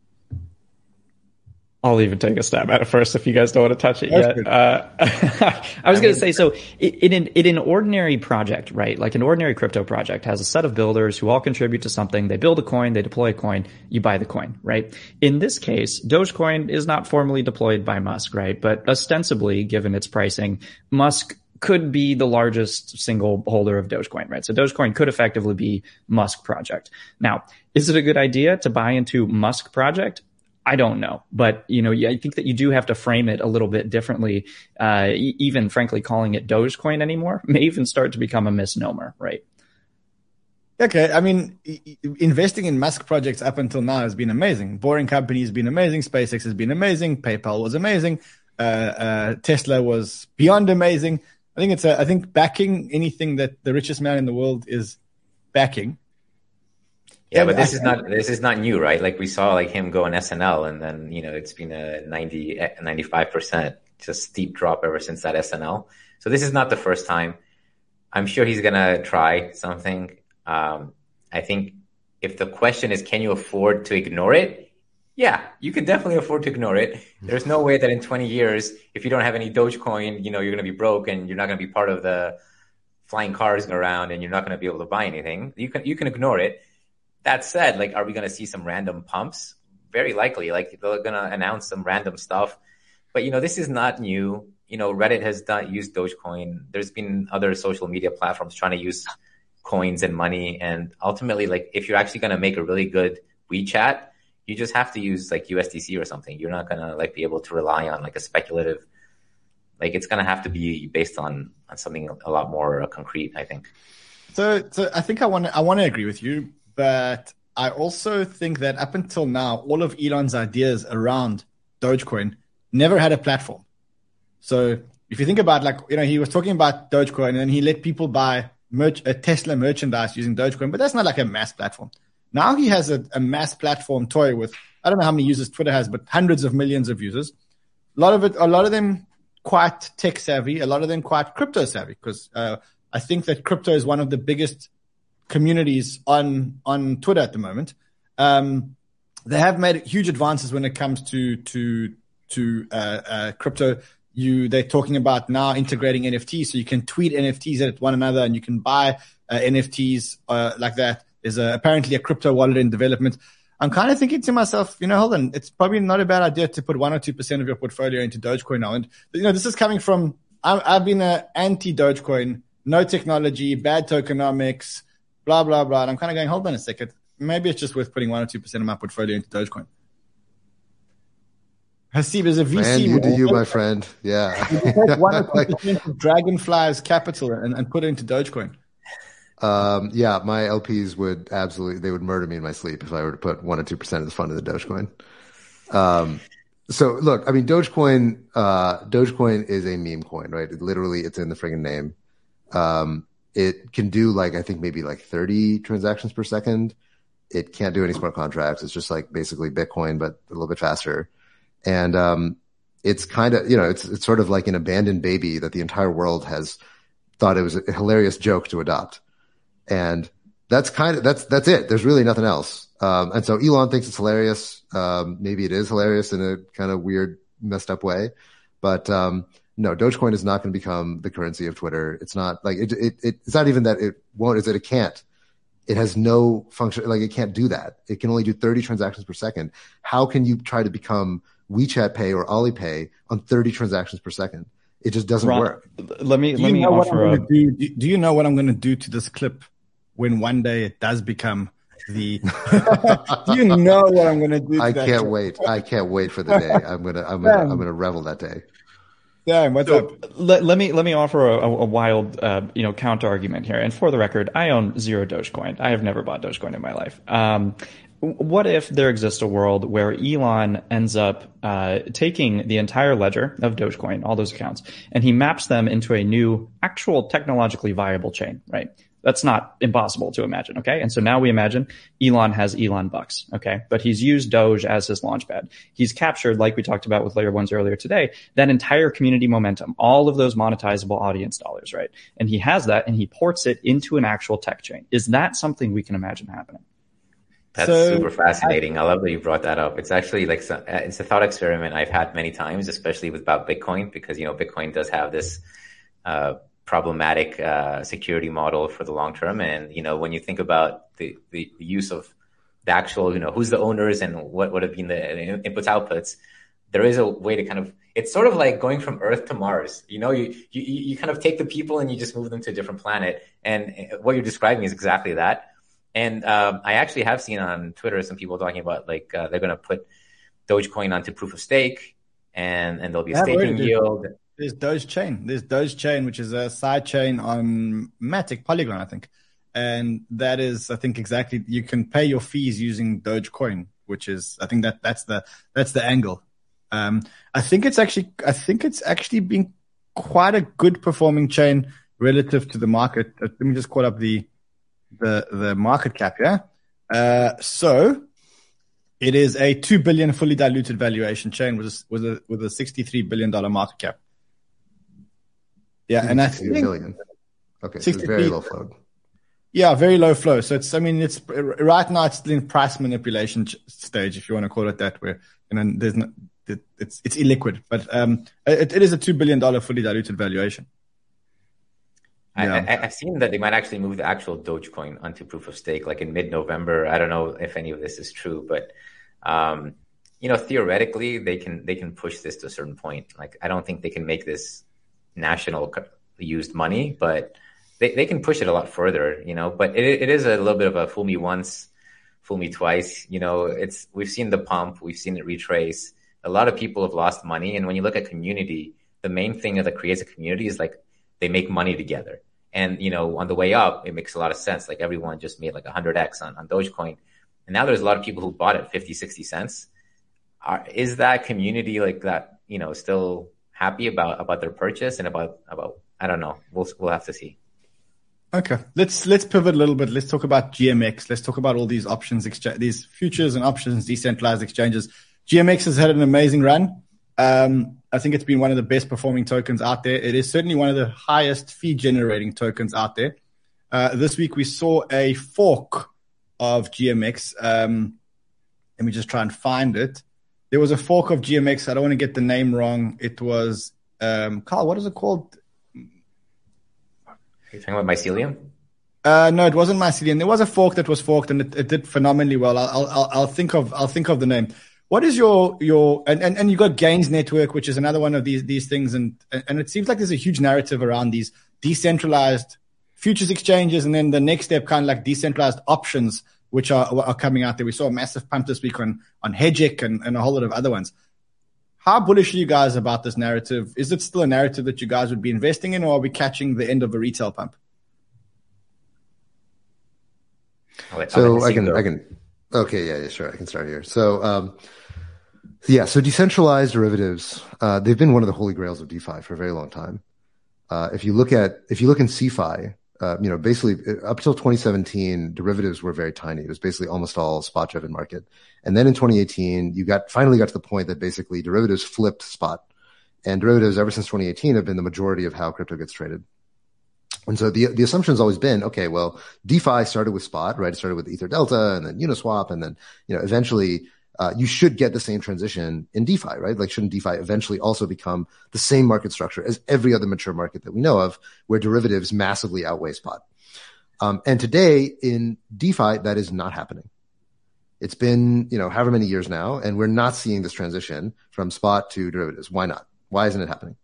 I'll even take a stab at it first if you guys don't want to touch it yet. Uh, I was going to say, so in an, in an ordinary project, right? Like an ordinary crypto project has a set of builders who all contribute to something. They build a coin, they deploy a coin, you buy the coin, right? In this case, Dogecoin is not formally deployed by Musk, right? But ostensibly, given its pricing, Musk could be the largest single holder of Dogecoin, right? So Dogecoin could effectively be Musk project. Now, is it a good idea to buy into Musk project? I don't know, but you know, I think that you do have to frame it a little bit differently. Uh, even frankly, calling it Dogecoin anymore may even start to become a misnomer, right? Okay, I mean, investing in Musk projects up until now has been amazing. Boring Company has been amazing. SpaceX has been amazing. PayPal was amazing. Uh, uh, Tesla was beyond amazing. I think it's a, I think backing anything that the richest man in the world is backing. Yeah, but this is not this is not new, right? Like we saw like him go on S N L, and then you know it's been a ninety, ninety-five percent just steep drop ever since that S N L. So this is not the first time. I'm sure he's gonna try something. Um, I think if the question is, can you afford to ignore it? Yeah, you can definitely afford to ignore it. There's no way that in twenty years, if you don't have any Dogecoin, you know you're gonna be broke and you're not gonna be part of the flying cars around, and you're not gonna be able to buy anything. You can you can ignore it. That said, like, are we going to see some random pumps? Very likely. Like, they're going to announce some random stuff. But, you know, this is not new. You know, Reddit has done used Dogecoin. There's been other social media platforms trying to use coins and money. And ultimately, like, if you're actually going to make a really good WeChat, you just have to use, like, U S D C or something. You're not going to, like, be able to rely on, like, a speculative. Like, it's going to have to be based on, on something a lot more uh, concrete, I think. So, so I think I want to I want to agree with you. But I also think that up until now, all of Elon's ideas around Dogecoin never had a platform. So if you think about, like, you know, he was talking about Dogecoin and then he let people buy merch, a Tesla merchandise using Dogecoin, but that's not like a mass platform. Now he has a, a mass platform toy with, I don't know how many users Twitter has, but hundreds of millions of users. A lot of it, a lot of them quite tech savvy, a lot of them quite crypto savvy, because uh, I think that crypto is one of the biggest communities on on Twitter at the moment. Um, they have made huge advances when it comes to to to uh, uh, crypto. You they're talking about now integrating N F Ts, so you can tweet N F Ts at one another, and you can buy uh, N F Ts uh, like that. There's a, apparently a crypto wallet in development. I'm kind of thinking to myself, you know, hold on, it's probably not a bad idea to put one or two percent of your portfolio into Dogecoin now. And you know, this is coming from I've, I've been an anti Dogecoin, no technology, bad tokenomics. Blah, blah, blah. And I'm kind of going, hold on a second. Maybe it's just worth putting one or two percent of my portfolio into Dogecoin. Hasib, as a V C. And you do you, my friend. Yeah. Take one or two percent of Dragonfly's capital and, and put it into Dogecoin. Um, yeah, my L Ps would absolutely, they would murder me in my sleep if I were to put one or two percent of the fund into Dogecoin. Um, so look, I mean, Dogecoin, uh, Dogecoin is a meme coin, right? It literally, it's in the friggin' name. Um, it can do like, I think maybe like thirty transactions per second. It can't do any smart contracts. It's just like basically Bitcoin, but a little bit faster. And, um, it's kind of, you know, it's, it's sort of like an abandoned baby that the entire world has thought it was a hilarious joke to adopt. And that's kind of, that's, that's it. There's really nothing else. Um, and so Elon thinks it's hilarious. Um, maybe it is hilarious in a kind of weird, messed up way. But, um, no, Dogecoin is not going to become the currency of Twitter. It's not like it, it, it, it's not even that it won't, it's that it can't. It has no function, like it can't do that. It can only do thirty transactions per second. How can you try to become WeChat Pay or Alipay on thirty transactions per second? It just doesn't Ron, work. Let me, do let you me know what I'm offer a, gonna do? do. Do you know what I'm going to do to this clip when one day it does become the? Do you know what I'm going to do? To I that can't clip? wait. I can't wait for the day. I'm gonna, I'm gonna, I'm gonna revel that day. Damn, what's So up? let, let me let me offer a, a wild uh, you know counter argument here. And for the record, I own zero Dogecoin. I have never bought Dogecoin in my life. Um, what if there exists a world where Elon ends up uh, taking the entire ledger of Dogecoin, all those accounts, and he maps them into a new, actual technologically viable chain, right? That's not impossible to imagine, okay? And so now we imagine Elon has Elon bucks, okay? But he's used Doge as his launchpad. He's captured, like we talked about with layer ones earlier today, that entire community momentum, all of those monetizable audience dollars, right? And he has that and he ports it into an actual tech chain. Is that something we can imagine happening? That's So, super fascinating. I, I love that you brought that up. It's actually like, it's a thought experiment I've had many times, especially with about Bitcoin, because, you know, Bitcoin does have this, uh, problematic uh, security model for the long term. And, you know, when you think about the, the use of the actual, you know, who's the owners and what would have been the inputs, outputs, there is a way to kind of, it's sort of like going from Earth to Mars. You know, you, you, you kind of take the people and you just move them to a different planet. And what you're describing is exactly that. And um, I actually have seen on Twitter some people talking about like uh, they're going to put Dogecoin onto proof of stake and, and there'll be a staking yield. There's Doge Chain. There's Doge Chain, which is a side chain on Matic, Polygon, I think. And that is, I think, exactly, you can pay your fees using Dogecoin, which is, I think that that's the, that's the angle. Um, I think it's actually, I think it's actually been quite a good performing chain relative to the market. Uh, let me just call up the, the, the market cap. Yeah. Uh, so it is a two billion fully diluted valuation chain with a, with a, with a sixty-three billion dollars market cap. Yeah, and I think million. Okay, so it's very low flow. Yeah, very low flow. So it's, I mean, it's right now it's in price manipulation stage, if you want to call it that, where you know there's no, it, it's it's illiquid, but um, it, it is a two billion dollar fully diluted valuation. Yeah. I, I, I've seen that they might actually move the actual Dogecoin onto proof of stake, like in mid-November. I don't know if any of this is true, but um, you know, theoretically, they can they can push this to a certain point. Like, I don't think they can make this national used money, but they, they can push it a lot further, you know, but it, it is a little bit of a fool me once, fool me twice. You know, it's, we've seen the pump, we've seen it retrace. A lot of people have lost money. And when you look at community, the main thing that creates a community is like they make money together. And, you know, on the way up, it makes a lot of sense. Like everyone just made like one hundred X on, on Dogecoin. And now there's a lot of people who bought it fifty, sixty cents. Are, is that community like that, you know, still happy about, about their purchase and about, about, I don't know. We'll, we'll have to see. Okay. Let's, let's pivot a little bit. Let's talk about G M X. Let's talk about all these options, exchange, these futures and options, decentralized exchanges. G M X has had an amazing run. Um, I think it's been one of the best performing tokens out there. It is certainly one of the highest fee generating tokens out there. Uh, this week we saw a fork of G M X. Um, let me just try and find it. There was a fork of G M X. I don't want to get the name wrong. It was, um, Carl, what is it called? Are you talking about Mycelium? Uh, no, it wasn't Mycelium. There was a fork that was forked and it, it did phenomenally well. I'll, I'll, I'll think of, I'll think of the name. What is your, your, and, and, and you got Gains Network, which is another one of these, these things. And, and it seems like there's a huge narrative around these decentralized futures exchanges. And then the next step, kind of like decentralized options, which are, are coming out there. We saw a massive pump this week on, on Hedgic and, and a whole lot of other ones. How bullish are you guys about this narrative? Is it still a narrative that you guys would be investing in, or are we catching the end of a retail pump? I'll let, so I'll I can, I can, okay, yeah, yeah, sure, I can start here. So, um, Yeah, so decentralized derivatives, uh, they've been one of the holy grails of DeFi for a very long time. Uh, if you look at, if you look in CeFi, uh, you know, basically up until twenty seventeen, derivatives were very tiny. It was basically almost all spot driven market. And then in twenty eighteen, you got, finally got to the point that basically derivatives flipped spot. And derivatives ever since twenty eighteen have been the majority of how crypto gets traded. And so the, the assumption has always been, okay, well, DeFi started with spot, right? It started with Ether Delta and then Uniswap. And then, you know, eventually, Uh, you should get the same transition in DeFi, right? Like, shouldn't DeFi eventually also become the same market structure as every other mature market that we know of, where derivatives massively outweigh spot? Um, and today in DeFi, that is not happening. It's been, you know, however many years now, and we're not seeing this transition from spot to derivatives. Why not? Why isn't it happening?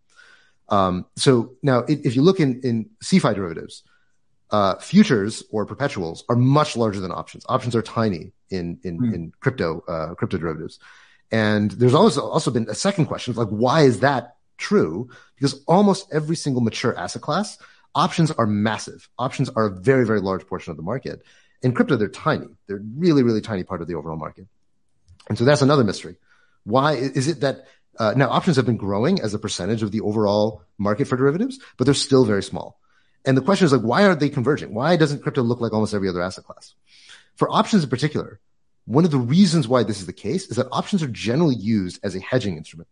Um, so now, if you look in, in CeFi derivatives, Uh, futures or perpetuals are much larger than options. Options are tiny in, in, mm. in crypto, uh, crypto derivatives. And there's always also been a second question of like, why is that true? Because almost every single mature asset class, options are massive. Options are a very, very large portion of the market. In crypto, they're tiny. They're really, really tiny part of the overall market. And so that's another mystery. Why is it that, uh, now options have been growing as a percentage of the overall market for derivatives, but they're still very small. And the question is like, why aren't they converging? Why doesn't crypto look like almost every other asset class? For options in particular, one of the reasons why this is the case is that options are generally used as a hedging instrument.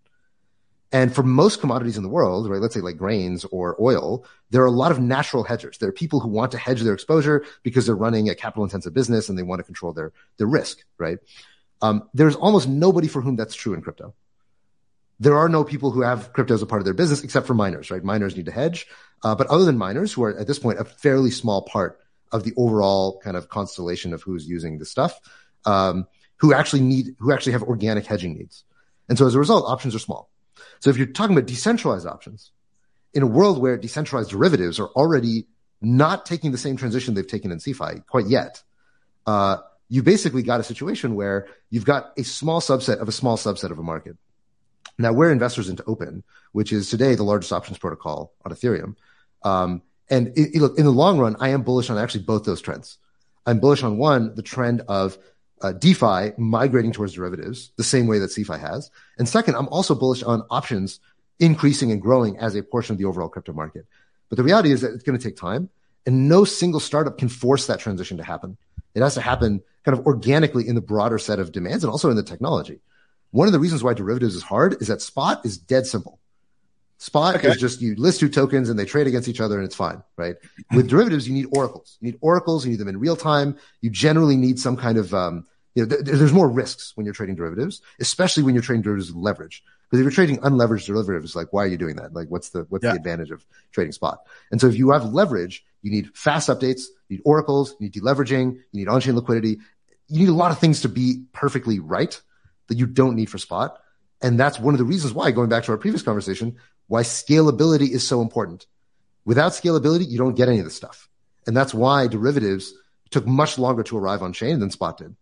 And for most commodities in the world, right, let's say like grains or oil, there are a lot of natural hedgers. There are people who want to hedge their exposure because they're running a capital intensive business and they want to control their, their risk, right? Um, there's almost nobody for whom that's true in crypto. There are no people who have crypto as a part of their business except for miners, right? Miners need to hedge. Uh, but other than miners, who are at this point a fairly small part of the overall kind of constellation of who's using this stuff, um, who actually need, who actually have organic hedging needs. And so as a result, options are small. So if you're talking about decentralized options, in a world where decentralized derivatives are already not taking the same transition they've taken in CeFi quite yet, uh, you basically got a situation where you've got a small subset of a small subset of a market. Now, we're investors into Open, which is today the largest options protocol on Ethereum. Um, and it, it, look, in the long run, I am bullish on actually both those trends. I'm bullish on one, the trend of uh, DeFi migrating towards derivatives, the same way that CeFi has. And second, I'm also bullish on options increasing and growing as a portion of the overall crypto market. But the reality is that it's going to take time, and no single startup can force that transition to happen. It has to happen kind of organically in the broader set of demands and also in the technology. One of the reasons why derivatives is hard is that spot is dead simple. Spot okay. is just you list two tokens and they trade against each other and it's fine, right? With derivatives, you need oracles. You need oracles. You need them in real time. You generally need some kind of, um, you know, th- there's more risks when you're trading derivatives, especially when you're trading derivatives with leverage. Because if you're trading unleveraged derivatives, like, why are you doing that? Like, what's the, what's yeah. the advantage of trading spot? And so if you have leverage, you need fast updates, you need oracles, you need deleveraging, you need on-chain liquidity. You need a lot of things to be perfectly right that you don't need for spot. And that's one of the reasons why, going back to our previous conversation, why scalability is so important. Without scalability, you don't get any of this stuff. And that's why derivatives took much longer to arrive on chain than spot did.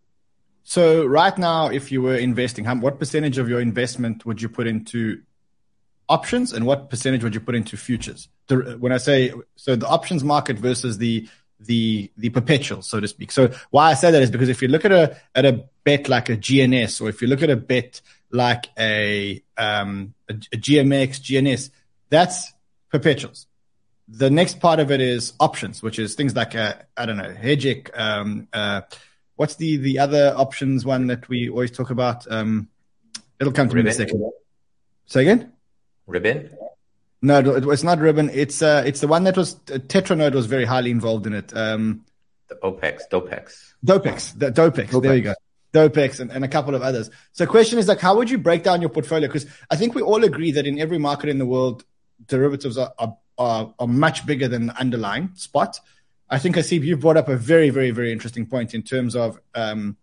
So right now, if you were investing, what percentage of your investment would you put into options and what percentage would you put into futures? When I say, so the options market versus the the the perpetual, so to speak. So why I say that is because if you look at a at a bet like a G N S, or if you look at a bet like a um a, a G M X, G N S, that's perpetuals. The next part of it is options, which is things like a, I don't know, Hegic, um uh what's the the other options one that we always talk about? Um it'll come to Ribbon. Me in a second. Say again? Ribbon? No, it was not Ribbon. It's uh, it's the one that was uh, Tetranode was very highly involved in it. Um, the OPEX, Dopex, Dopex, the Dopex. Dopex. There you go, Dopex, and, and a couple of others. So, the question is like, how would you break down your portfolio? Because I think we all agree that in every market in the world, derivatives are are, are, are much bigger than the underlying spot. I think I see you brought up a very, very, very interesting point in terms of um,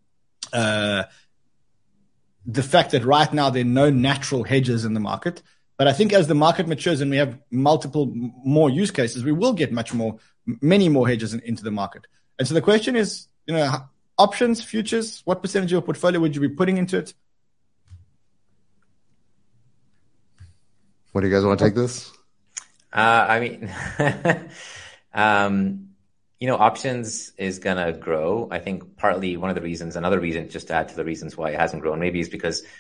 uh, the fact that right now there are no natural hedges in the market. But I think as the market matures and we have multiple more use cases, we will get much more, many more hedges in, into the market. And so the question is, you know, options, futures, what percentage of your portfolio would you be putting into it? What do you guys want to take this? Uh, I mean, um, you know, options is going to grow. I think partly one of the reasons, another reason, just to add to the reasons why it hasn't grown, maybe is because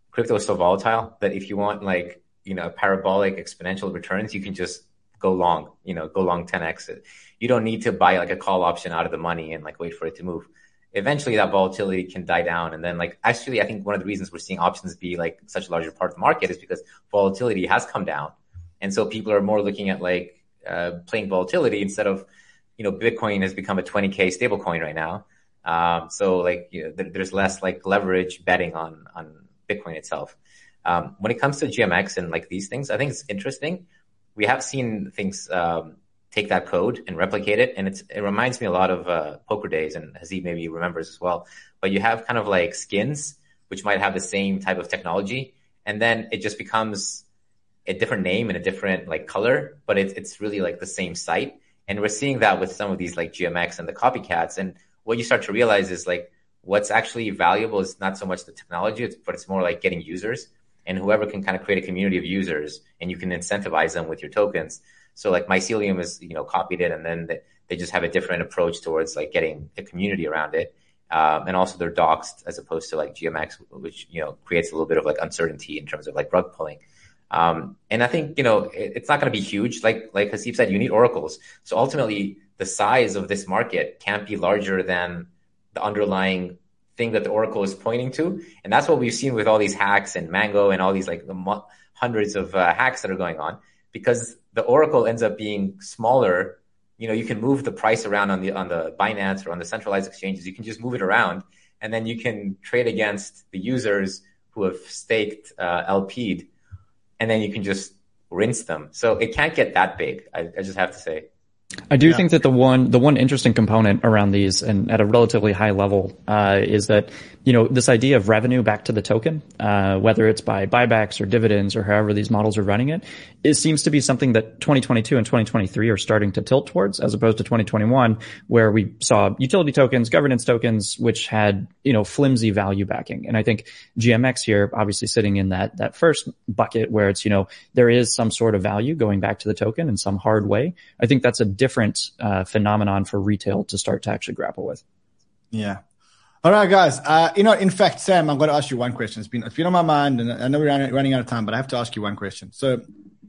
crypto is so volatile that if you want like, you know, parabolic exponential returns, you can just go long, you know, go long ten X. You don't need to buy like a call option out of the money and like wait for it to move. Eventually that volatility can die down. And then like, actually, I think one of the reasons we're seeing options be like such a larger part of the market is because volatility has come down. And so people are more looking at like, uh, playing volatility instead of, you know, Bitcoin has become a twenty K stable coin right now. Um, so like, you know, th- there's less like leverage betting on, on Bitcoin itself. Um, when it comes to G M X and like these things, I think it's interesting. We have seen things, um, take that code and replicate it. And it's, it reminds me a lot of, uh, Poker Days, and Haseeb maybe remembers as well. But you have kind of like skins, which might have the same type of technology. And then it just becomes a different name and a different like color, but it's, it's really like the same site. And we're seeing that with some of these like G M X and the copycats. And what you start to realize is like, what's actually valuable is not so much the technology, but it's more like getting users, and whoever can kind of create a community of users, and you can incentivize them with your tokens. So like Mycelium is, you know, copied it, and then they, they just have a different approach towards like getting a community around it. Um, and also they're doxed as opposed to like G M X, which, you know, creates a little bit of like uncertainty in terms of like rug pulling. Um, and I think, you know, it, it's not going to be huge. Like, like Haseeb said, you need oracles. So ultimately the size of this market can't be larger than the underlying thing that the oracle is pointing to. And that's what we've seen with all these hacks and Mango and all these like the hundreds of uh, hacks that are going on, because the oracle ends up being smaller. You know, you can move the price around on the, on the Binance or on the centralized exchanges. You can just move it around, and then you can trade against the users who have staked, uh, L P'd. And then you can just rinse them. So it can't get that big. I, I just have to say. I do Yeah. think that the one, the one interesting component around these, and at a relatively high level, uh, is that, you know, this idea of revenue back to the token, uh, whether it's by buybacks or dividends or however these models are running it, it seems to be something that twenty twenty-two and twenty twenty-three are starting to tilt towards, as opposed to twenty twenty-one, where we saw utility tokens, governance tokens, which had, you know, flimsy value backing. And I think G M X here, obviously sitting in that, that first bucket where it's, you know, there is some sort of value going back to the token in some hard way. I think that's a different uh, phenomenon for retail to start to actually grapple with. Yeah. All right, guys. Uh, you know, in fact, Sam, I'm going to ask you one question. It's been, it's been on my mind, and I know we're running, running out of time, but I have to ask you one question. So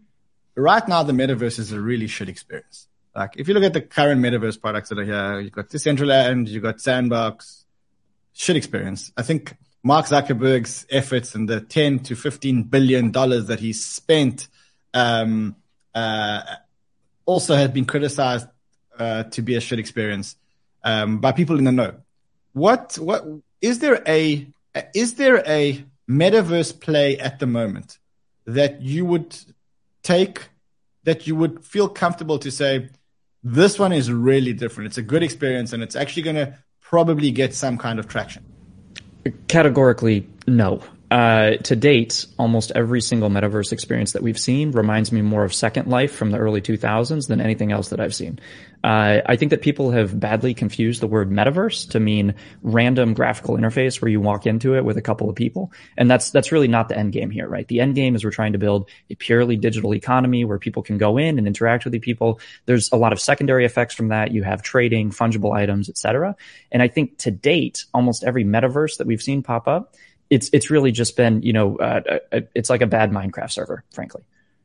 right now, the metaverse is a really shit experience. Like, if you look at the current metaverse products that are here, you've got Decentraland, you've got Sandbox, shit experience. I think Mark Zuckerberg's efforts and the ten to fifteen billion dollars that he's spent, um, uh, also has been criticized uh, to be a shit experience um, by people in the know. What what is there a is there a metaverse play at the moment that you would take, that you would feel comfortable to say, this one is really different, it's a good experience, and it's actually going to probably get some kind of traction? Categorically, no. Uh, to date, almost every single metaverse experience that we've seen reminds me more of Second Life from the early two thousands than anything else that I've seen. Uh, I think that people have badly confused the word metaverse to mean random graphical interface where you walk into it with a couple of people. And that's, that's really not the end game here, right? The end game is we're trying to build a purely digital economy where people can go in and interact with the people. There's a lot of secondary effects from that. You have trading, fungible items, et cetera. And I think to date, almost every metaverse that we've seen pop up, it's, it's really just been, you know, uh, it's like a bad Minecraft server, frankly.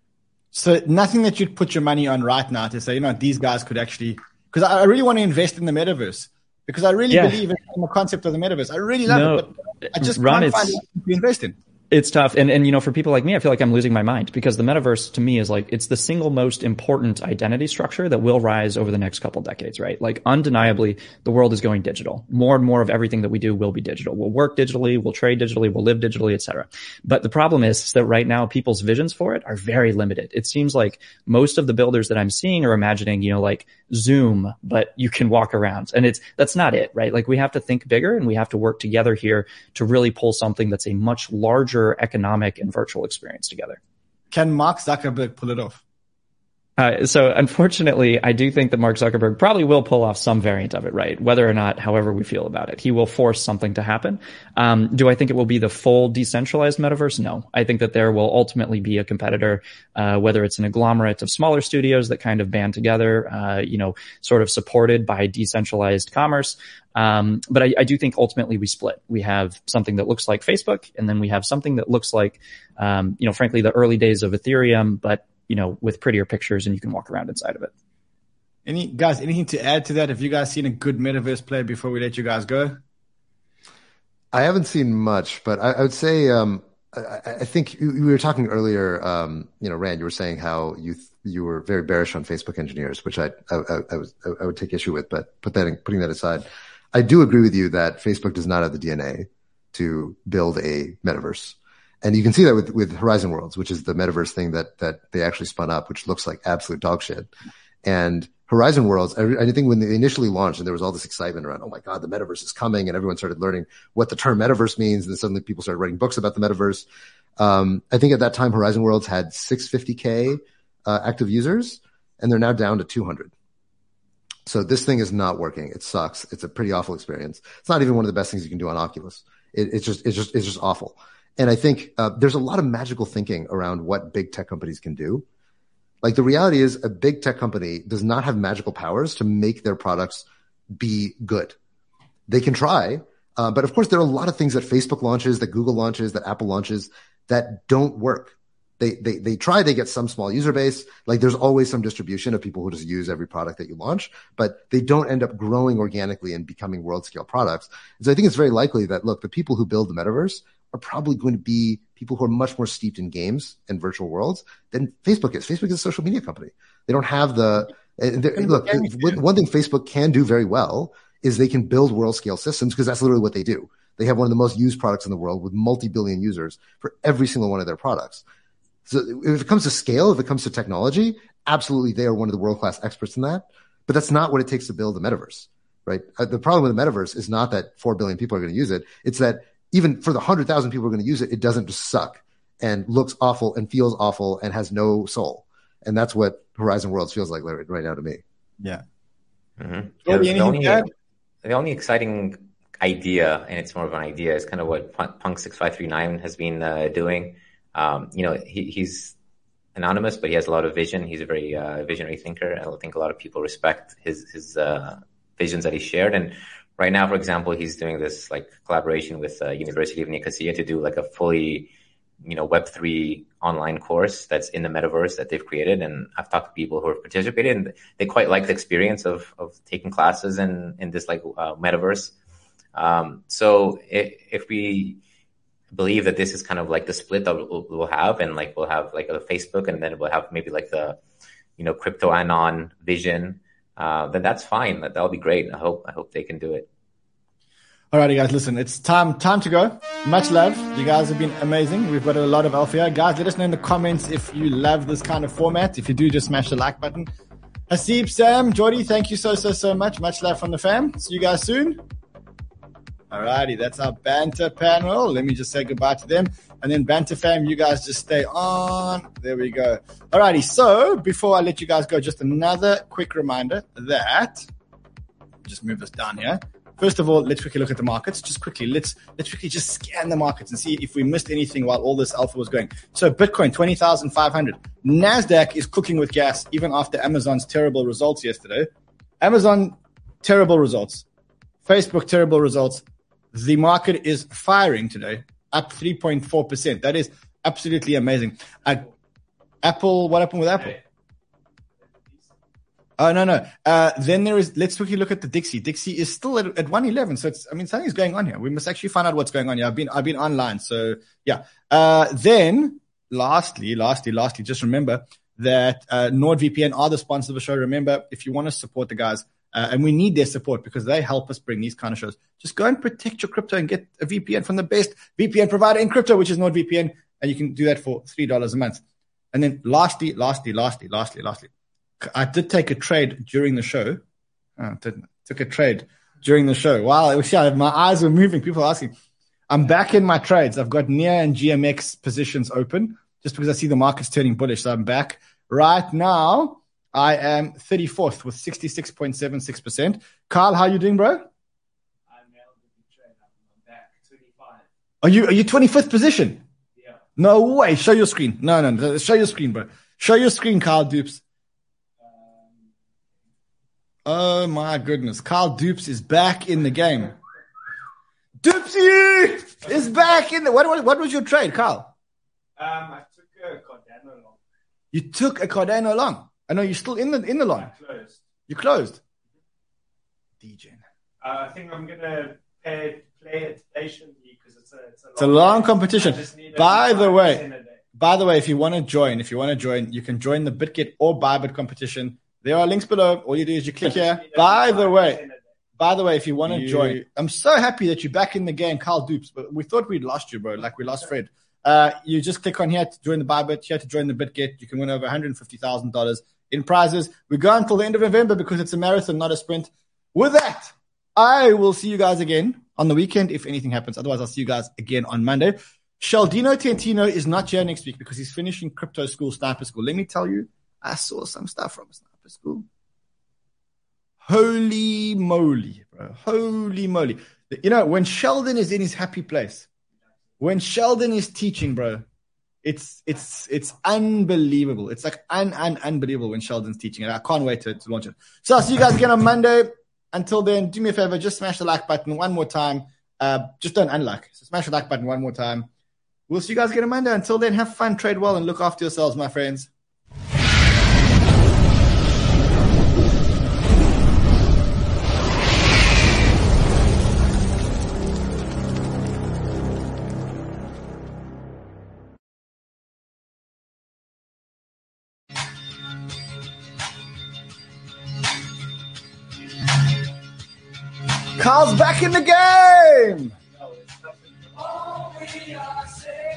So nothing that you'd put your money on right now to say, you know, these guys could actually, because I really want to invest in the metaverse, because I really Yeah. believe in the concept of the metaverse. I really love No, it, but I just Ron, can't it's- find it to invest in. It's tough. And, and, you know, for people like me, I feel like I'm losing my mind, because the metaverse to me is like, it's the single most important identity structure that will rise over the next couple decades, right? Like undeniably, the world is going digital. More and more of everything that we do will be digital. We'll work digitally, we'll trade digitally, we'll live digitally, et cetera. But the problem is that right now people's visions for it are very limited. It seems like most of the builders that I'm seeing are imagining, you know, like Zoom, but you can walk around. And it's, that's not it, right? Like we have to think bigger, and we have to work together here to really pull something that's a much larger economic and virtual experience together. Can Mark Zuckerberg pull it off? Uh, so unfortunately, I do think that Mark Zuckerberg probably will pull off some variant of it, right? Whether or not, however we feel about it, he will force something to happen. Um, do I think it will be the full decentralized metaverse? No. I think that there will ultimately be a competitor, uh, whether it's an agglomerate of smaller studios that kind of band together, uh, you know, sort of supported by decentralized commerce. Um, but I, I do think ultimately we split. We have something that looks like Facebook, and then we have something that looks like, um, you know, frankly, the early days of Ethereum, but you know, with prettier pictures and you can walk around inside of it. Any guys, anything to add to that? Have you guys seen a good metaverse play before we let you guys go? I haven't seen much, but I, I would say, um, I, I think we were talking earlier, um, you know, Rand, you were saying how you, you were very bearish on Facebook engineers, which I, I, I, I was, I would take issue with, but put that in, putting that aside, I do agree with you that Facebook does not have the D N A to build a metaverse. And you can see that with, with Horizon Worlds, which is the metaverse thing that, that they actually spun up, which looks like absolute dog shit. And Horizon Worlds, I, I think when they initially launched and there was all this excitement around, oh my God, the metaverse is coming, and everyone started learning what the term metaverse means. And then suddenly people started writing books about the metaverse. Um, I think at that time, Horizon Worlds had six hundred fifty K, uh, active users, and they're now down to two hundred. So this thing is not working. It sucks. It's a pretty awful experience. It's not even one of the best things you can do on Oculus. It, it's just, it's just, it's just awful. And I think uh, there's a lot of magical thinking around what big tech companies can do. Like the reality is a big tech company does not have magical powers to make their products be good. They can try. Uh, but of course, there are a lot of things that Facebook launches, that Google launches, that Apple launches that don't work. They, they, they try, they get some small user base. Like there's always some distribution of people who just use every product that you launch, but they don't end up growing organically and becoming world scale products. And so I think it's very likely that, look, the people who build the metaverse are probably going to be people who are much more steeped in games and virtual worlds than Facebook is. Facebook is a social media company. They don't have the, look, one thing Facebook can do very well is they can build world scale systems because that's literally what they do. They have one of the most used products in the world with multi-billion users for every single one of their products. So if it comes to scale, if it comes to technology, absolutely they are one of the world-class experts in that. But that's not what it takes to build a metaverse, right? The problem with the metaverse is not that four billion people are going to use it. It's that even for the one hundred thousand people who are going to use it, it doesn't just suck and looks awful and feels awful and has no soul. And that's what Horizon Worlds feels like right now to me. Yeah. Mm-hmm. Yeah, the, only, the only exciting idea, and it's more of an idea, is kind of what Punk six five three nine has been uh, doing. Um, you know, he, he's anonymous, but he has a lot of vision. He's a very uh, visionary thinker. I think a lot of people respect his his uh, visions that he shared. And right now, for example, he's doing this like collaboration with uh, University of Nicosia to do like a fully, you know, Web three online course that's in the metaverse that they've created. And I've talked to people who have participated, and they quite like the experience of of taking classes in in this like uh, metaverse. Um, so if, if we believe that this is kind of like the split that we'll, we'll have, and like we'll have like a Facebook, and then we'll have maybe like the, you know, crypto anon vision, uh, then that's fine. That that'll be great. I hope I hope they can do it. Alrighty, guys, listen, it's time time to go. Much love. You guys have been amazing. We've got a lot of alpha here. Guys, let us know in the comments if you love this kind of format. If you do, just smash the like button. Haseeb, Sam, Jordy, thank you so, so, so much. Much love from the fam. See you guys soon. Alrighty, that's our banter panel. Let me just say goodbye to them. And then banter fam, you guys just stay on. There we go. Alrighty, so before I let you guys go, just another quick reminder that, just move this down here. First of all, let's quickly look at the markets. Just quickly, let's let's quickly just scan the markets and see if we missed anything while all this alpha was going. So Bitcoin, twenty thousand five hundred. NASDAQ is cooking with gas even after Amazon's terrible results yesterday. Amazon, terrible results. Facebook, terrible results. The market is firing today, up three point four percent. That is absolutely amazing. Uh, Apple, what happened with Apple? Oh, no, no. Uh, then there is, let's quickly look at the Dixie. Dixie is still at, at one eleven. So it's, I mean, something's going on here. We must actually find out what's going on here. I've been, I've been online. So yeah. Uh, then lastly, lastly, lastly, just remember that, uh, NordVPN are the sponsors of the show. Remember, if you want to support the guys, uh, and we need their support because they help us bring these kind of shows, just go and protect your crypto and get a V P N from the best V P N provider in crypto, which is NordVPN. And you can do that for three dollars a month. And then lastly, lastly, lastly, lastly, lastly, I did take a trade during the show. Oh, didn't. Took a trade during the show. Wow, it was, yeah, my eyes were moving. People are asking. I'm back in my trades. I've got N I A and G M X positions open just because I see the market's turning bullish. So I'm back right now. I am thirty-fourth with sixty-six point seven six percent. Carl, how you doing, bro? I nailed the trade. I'm back. twenty-five. Are you, are you twenty-fifth position? Yeah. No way. Show your screen. No, no, no. Show your screen, bro. Show your screen, Carl Dupes. Oh my goodness. Carl Dupes is back in the game. Dupesy is back in the, what, what, what was your trade, Carl? Um, I took a Cardano long. You took a Cardano long. I know you're still in the, in the long. I closed. You closed. D-Gen. Uh, I think I'm going to play, play it patiently because it's a, it's a long, It's a long game. competition. I just need By the five way, percent a day. by the way, if you want to join, if you want to join, you can join the BitGet or Bybit competition. There are links below. All you do is you click here. By the way, by the way, if you want to You- join, I'm so happy that you're back in the game, Carl Dupes. But we thought we'd lost you, bro. Like we lost Fred. Uh, you just click on here to join the Bybit, here to join the BitGet. You can win over one hundred fifty thousand dollars in prizes. We go until the end of November because it's a marathon, not a sprint. With that, I will see you guys again on the weekend if anything happens. Otherwise, I'll see you guys again on Monday. Sheldino Tentino is not here next week because he's finishing crypto school, sniper school. Let me tell you, I saw some stuff from sniper school. Holy moly, bro. Holy moly. You know, when Sheldon is in his happy place, when Sheldon is teaching, bro, it's it's it's unbelievable. It's like un, un unbelievable when Sheldon's teaching it. I can't wait to, to launch it. So I'll see you guys again on Monday. Until then, do me a favor, just smash the like button one more time. Uh, just don't unlike. So smash the like button one more time. We'll see you guys again on Monday. Until then, have fun, trade well, and look after yourselves, my friends. Carl's back in the game. No, it's nothing.